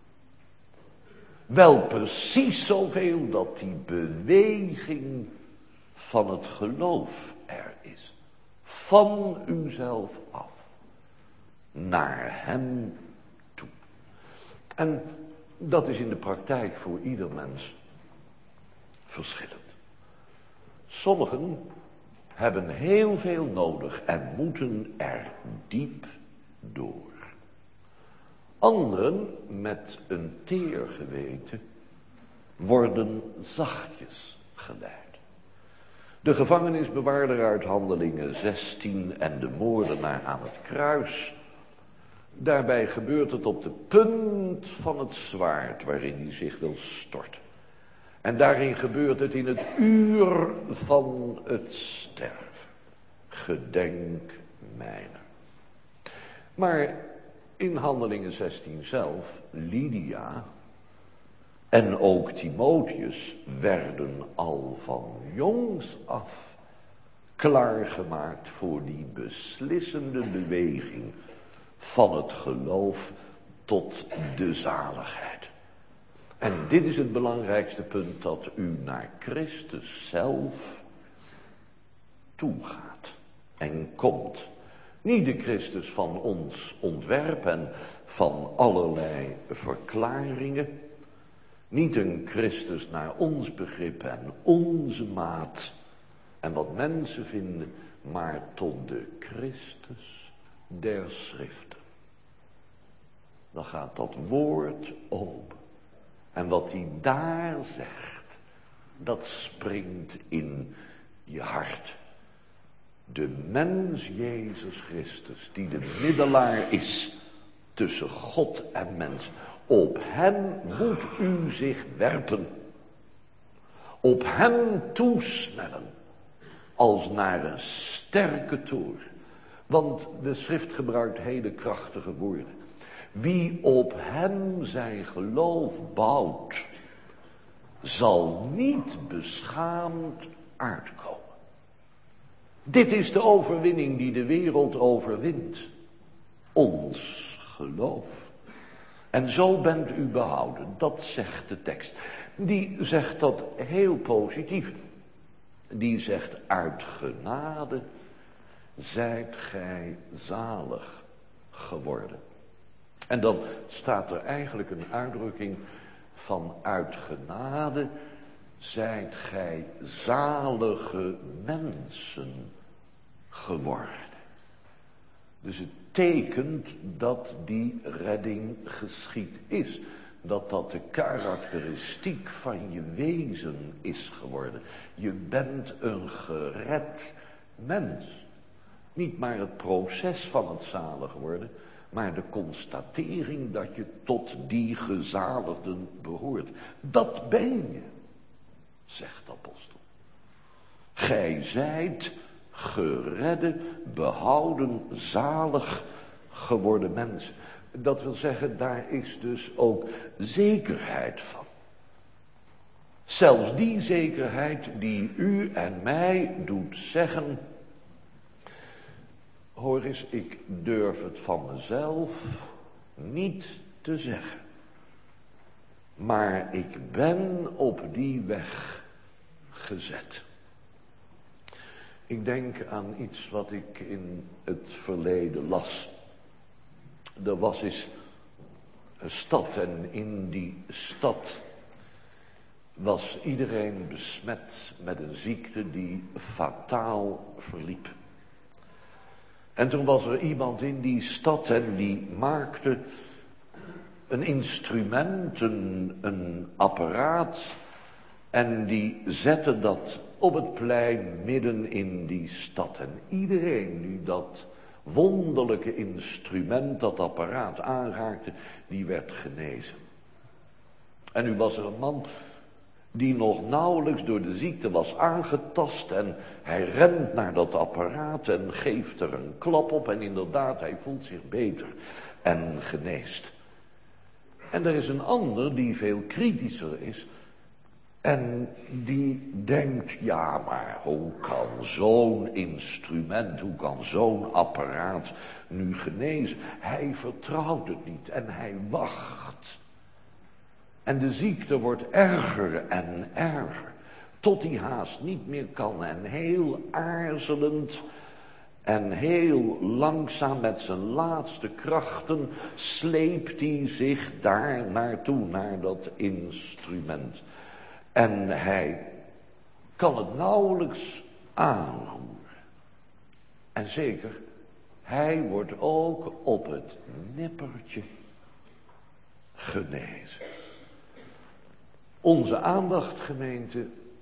Wel precies zoveel dat die beweging van het geloof er is. Van uzelf af. Naar hem toe. En dat is in de praktijk voor ieder mens verschillend. Sommigen hebben heel veel nodig en moeten er diep door. Anderen met een teer geweten worden zachtjes geleid. De gevangenisbewaarder uit Handelingen zestien en de moordenaar aan het kruis. Daarbij gebeurt het op de punt van het zwaard waarin hij zich wil storten. En daarin gebeurt het in het uur van het sterven. Gedenk mijner. Maar in Handelingen zestien zelf, Lydia en ook Timotheus werden al van jongs af klaargemaakt voor die beslissende beweging van het geloof tot de zaligheid. En dit is het belangrijkste punt, dat u naar Christus zelf toegaat en komt. Niet de Christus van ons ontwerp en van allerlei verklaringen. Niet een Christus naar ons begrip en onze maat en wat mensen vinden, maar tot de Christus der Schriften. Dan gaat dat woord open. En wat hij daar zegt, dat springt in je hart. De mens Jezus Christus, die de middelaar is tussen God en mens. Op hem moet u zich werpen. Op hem toesnellen. Als naar een sterke toren. Want de schrift gebruikt hele krachtige woorden. Wie op hem zijn geloof bouwt, zal niet beschaamd uitkomen. Dit is de overwinning die de wereld overwint. Ons geloof. En zo bent u behouden, dat zegt de tekst. Die zegt dat heel positief. Die zegt, uit genade zijt gij zalig geworden. En dan staat er eigenlijk een uitdrukking van, uit genade zijt gij zalige mensen geworden. Dus het tekent dat die redding geschied is. Dat dat de karakteristiek van je wezen is geworden. Je bent een gered mens. Niet maar het proces van het zalig worden, maar de constatering dat je tot die gezaligden behoort. Dat ben je, zegt de apostel. Gij zijt geredde, behouden, zalig geworden mensen. Dat wil zeggen, daar is dus ook zekerheid van. Zelfs die zekerheid die u en mij doet zeggen, hoor eens, ik durf het van mezelf niet te zeggen. Maar ik ben op die weg gezet. Ik denk aan iets wat ik in het verleden las. Er was eens een stad en in die stad was iedereen besmet met een ziekte die fataal verliep. En toen was er iemand in die stad en die maakte een instrument, een, een apparaat. En die zette dat op het plein midden in die stad. En iedereen die dat wonderlijke instrument, dat apparaat aanraakte, die werd genezen. En nu was er een man die nog nauwelijks door de ziekte was aangetast en hij rent naar dat apparaat en geeft er een klap op en inderdaad, hij voelt zich beter en geneest. En er is een ander die veel kritischer is en die denkt, ja maar hoe kan zo'n instrument, hoe kan zo'n apparaat nu genezen? Hij vertrouwt het niet en hij wacht. En de ziekte wordt erger en erger, tot hij haast niet meer kan. En heel aarzelend en heel langzaam met zijn laatste krachten sleept hij zich daar naartoe, naar dat instrument. En hij kan het nauwelijks aanroeren. En zeker, hij wordt ook op het nippertje genezen. Onze aandacht, gemeente,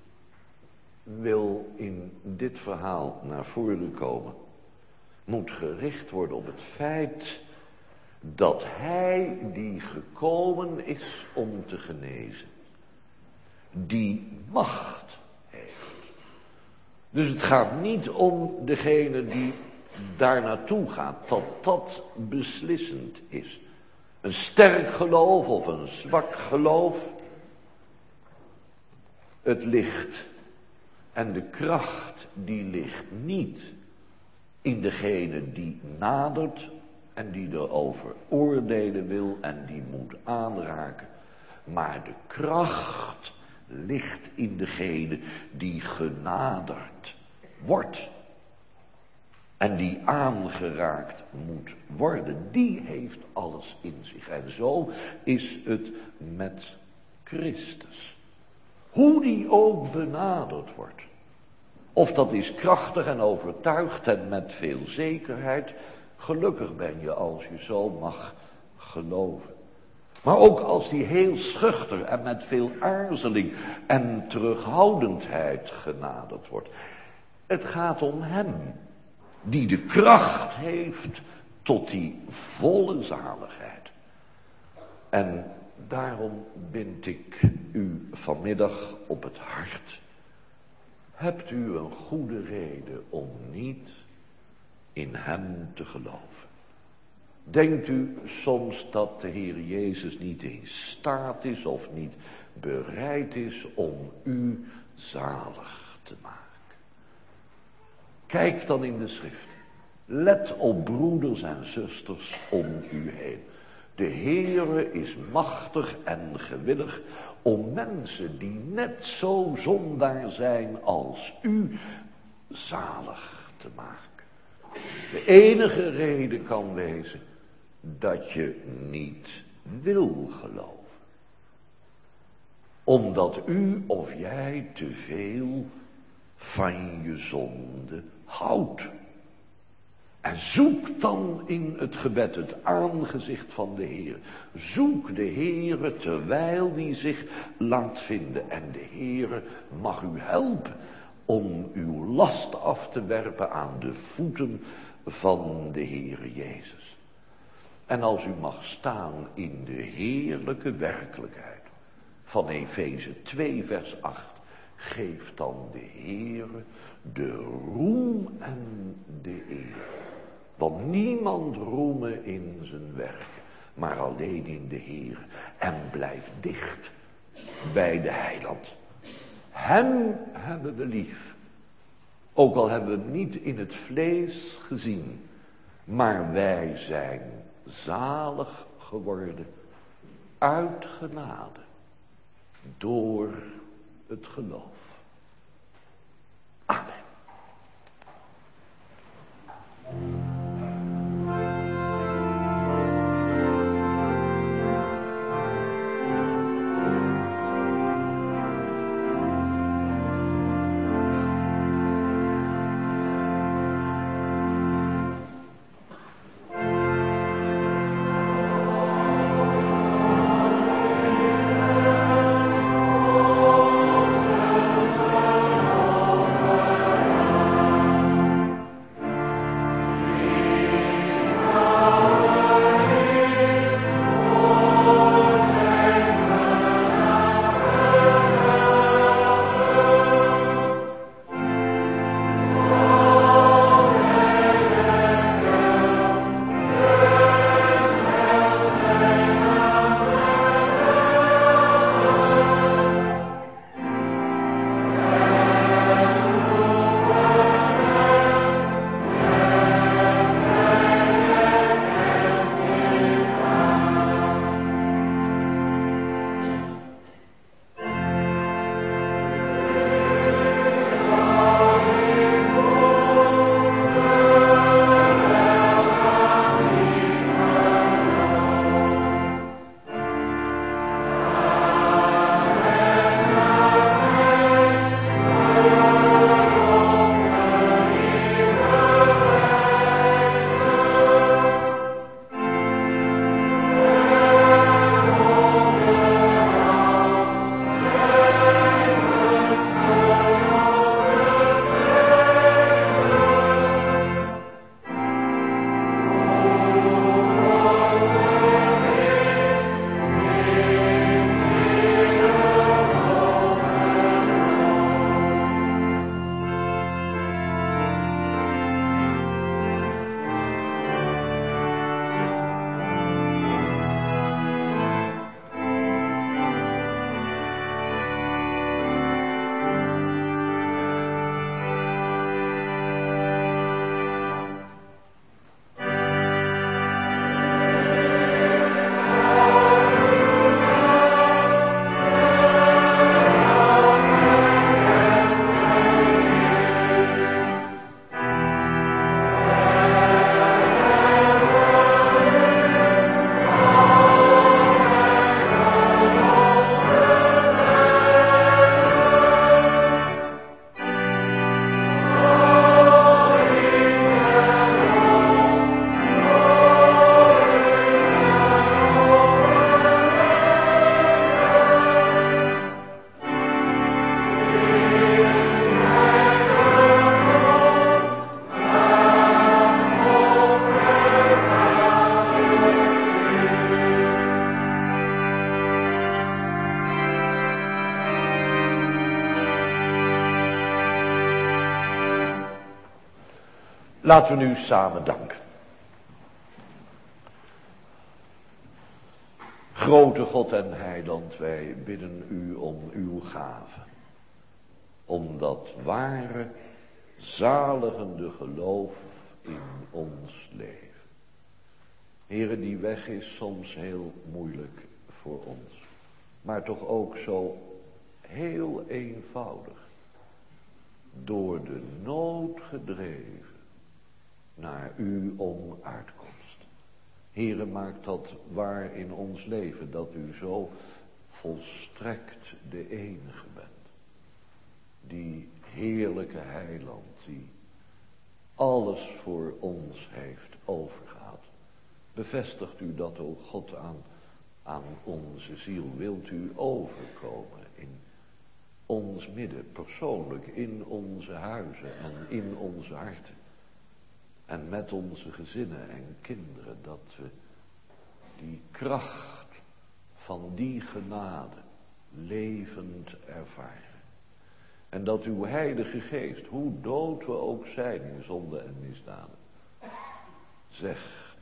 wil in dit verhaal naar voren komen. Moet gericht worden op het feit dat hij die gekomen is om te genezen, die macht heeft. Dus het gaat niet om degene die daar naartoe gaat, dat dat beslissend is. Een sterk geloof of een zwak geloof. Het ligt en de kracht die ligt niet in degene die nadert en die erover oordelen wil en die moet aanraken. Maar de kracht ligt in degene die genaderd wordt. En die aangeraakt moet worden. Die heeft alles in zich. En zo is het met Christus. Hoe die ook benaderd wordt. Of dat is krachtig en overtuigd en met veel zekerheid. Gelukkig ben je als je zo mag geloven. Maar ook als die heel schuchter en met veel aarzeling en terughoudendheid genaderd wordt. Het gaat om hem. Die de kracht heeft tot die volle zaligheid. En daarom bind ik u vanmiddag op het hart. Hebt u een goede reden om niet in hem te geloven? Denkt u soms dat de Heer Jezus niet in staat is of niet bereid is om u zalig te maken? Kijk dan in de schrift. Let op broeders en zusters om u heen. De Heere is machtig en gewillig om mensen die net zo zondaar zijn als u zalig te maken. De enige reden kan wezen dat je niet wil geloven. Omdat u of jij te veel van je zonde houdt. En zoek dan in het gebed het aangezicht van de Heer. Zoek de Heere terwijl die zich laat vinden. En de Heere mag u helpen om uw last af te werpen aan de voeten van de Heere Jezus. En als u mag staan in de heerlijke werkelijkheid van Efeze twee vers acht. Geef dan de Heere de roem en de eer. Want niemand roeme in zijn werk, maar alleen in de Heer. En blijf dicht bij de Heiland. Hem hebben we lief. Ook al hebben we hem niet in het vlees gezien. Maar wij zijn zalig geworden uit genade. Door het geloof. Amen. Laten we nu samen danken. Grote God en Heiland, wij bidden u om uw gave. Om dat ware, zaligende geloof in ons leven. Heere, die weg is soms heel moeilijk voor ons. Maar toch ook zo heel eenvoudig. Door de nood gedreven naar u om uitkomst. Heere, maakt dat waar in ons leven, dat u zo volstrekt de enige bent. Die heerlijke heiland, die alles voor ons heeft overgehad. Bevestigt u dat, o God, aan, aan onze ziel. Wilt u overkomen in ons midden, persoonlijk, in onze huizen en in onze harten. En met onze gezinnen en kinderen, dat we die kracht van die genade levend ervaren. En dat uw Heilige Geest, hoe dood we ook zijn in zonde en misdaden, zegt,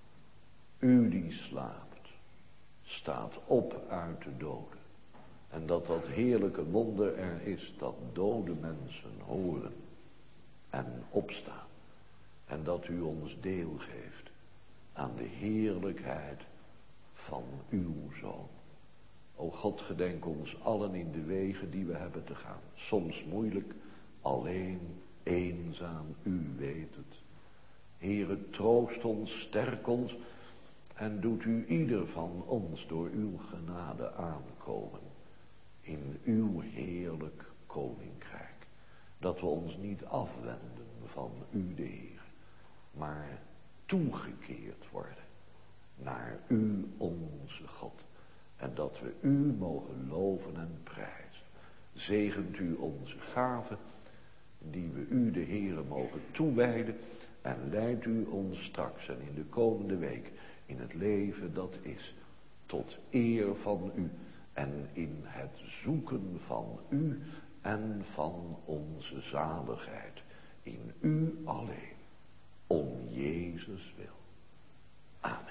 u die slaapt, staat op uit de doden. En dat dat heerlijke wonder er is, dat dode mensen horen en opstaan. En dat u ons deel geeft aan de heerlijkheid van uw Zoon. O God, gedenk ons allen in de wegen die we hebben te gaan. Soms moeilijk, alleen, eenzaam, u weet het. Heere, troost ons, sterk ons en doet u ieder van ons door uw genade aankomen in uw heerlijk koninkrijk. Dat we ons niet afwenden van u, de Heer, maar toegekeerd worden naar u, onze God. En dat we u mogen loven en prijzen. Zegent u onze gaven, die we u, de Heere, mogen toewijden. En leidt u ons straks en in de komende week in het leven dat is. Tot eer van u en in het zoeken van u en van onze zaligheid. In u alleen. Om Jezus wil. Amen.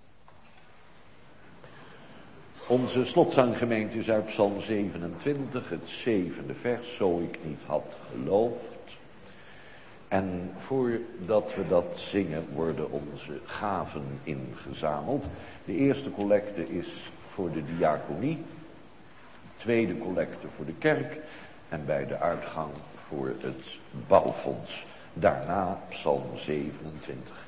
Onze slotzanggemeente is uit Psalm zevenentwintig, het zevende vers, zo ik niet had geloofd. En voordat we dat zingen, worden onze gaven ingezameld. De eerste collecte is voor de diaconie, de tweede collecte voor de kerk en bij de uitgang voor het bouwfonds. Daarna Psalm zevenentwintig.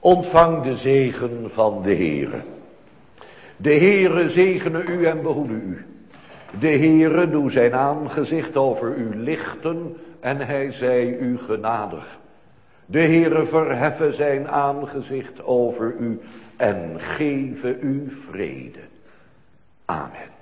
Ontvang de zegen van de Heere. De Heere zegene u en behoede u. De Heere doe zijn aangezicht over u lichten en hij zij u genadig. De Heere verheffe zijn aangezicht over u en geven u vrede. Amen.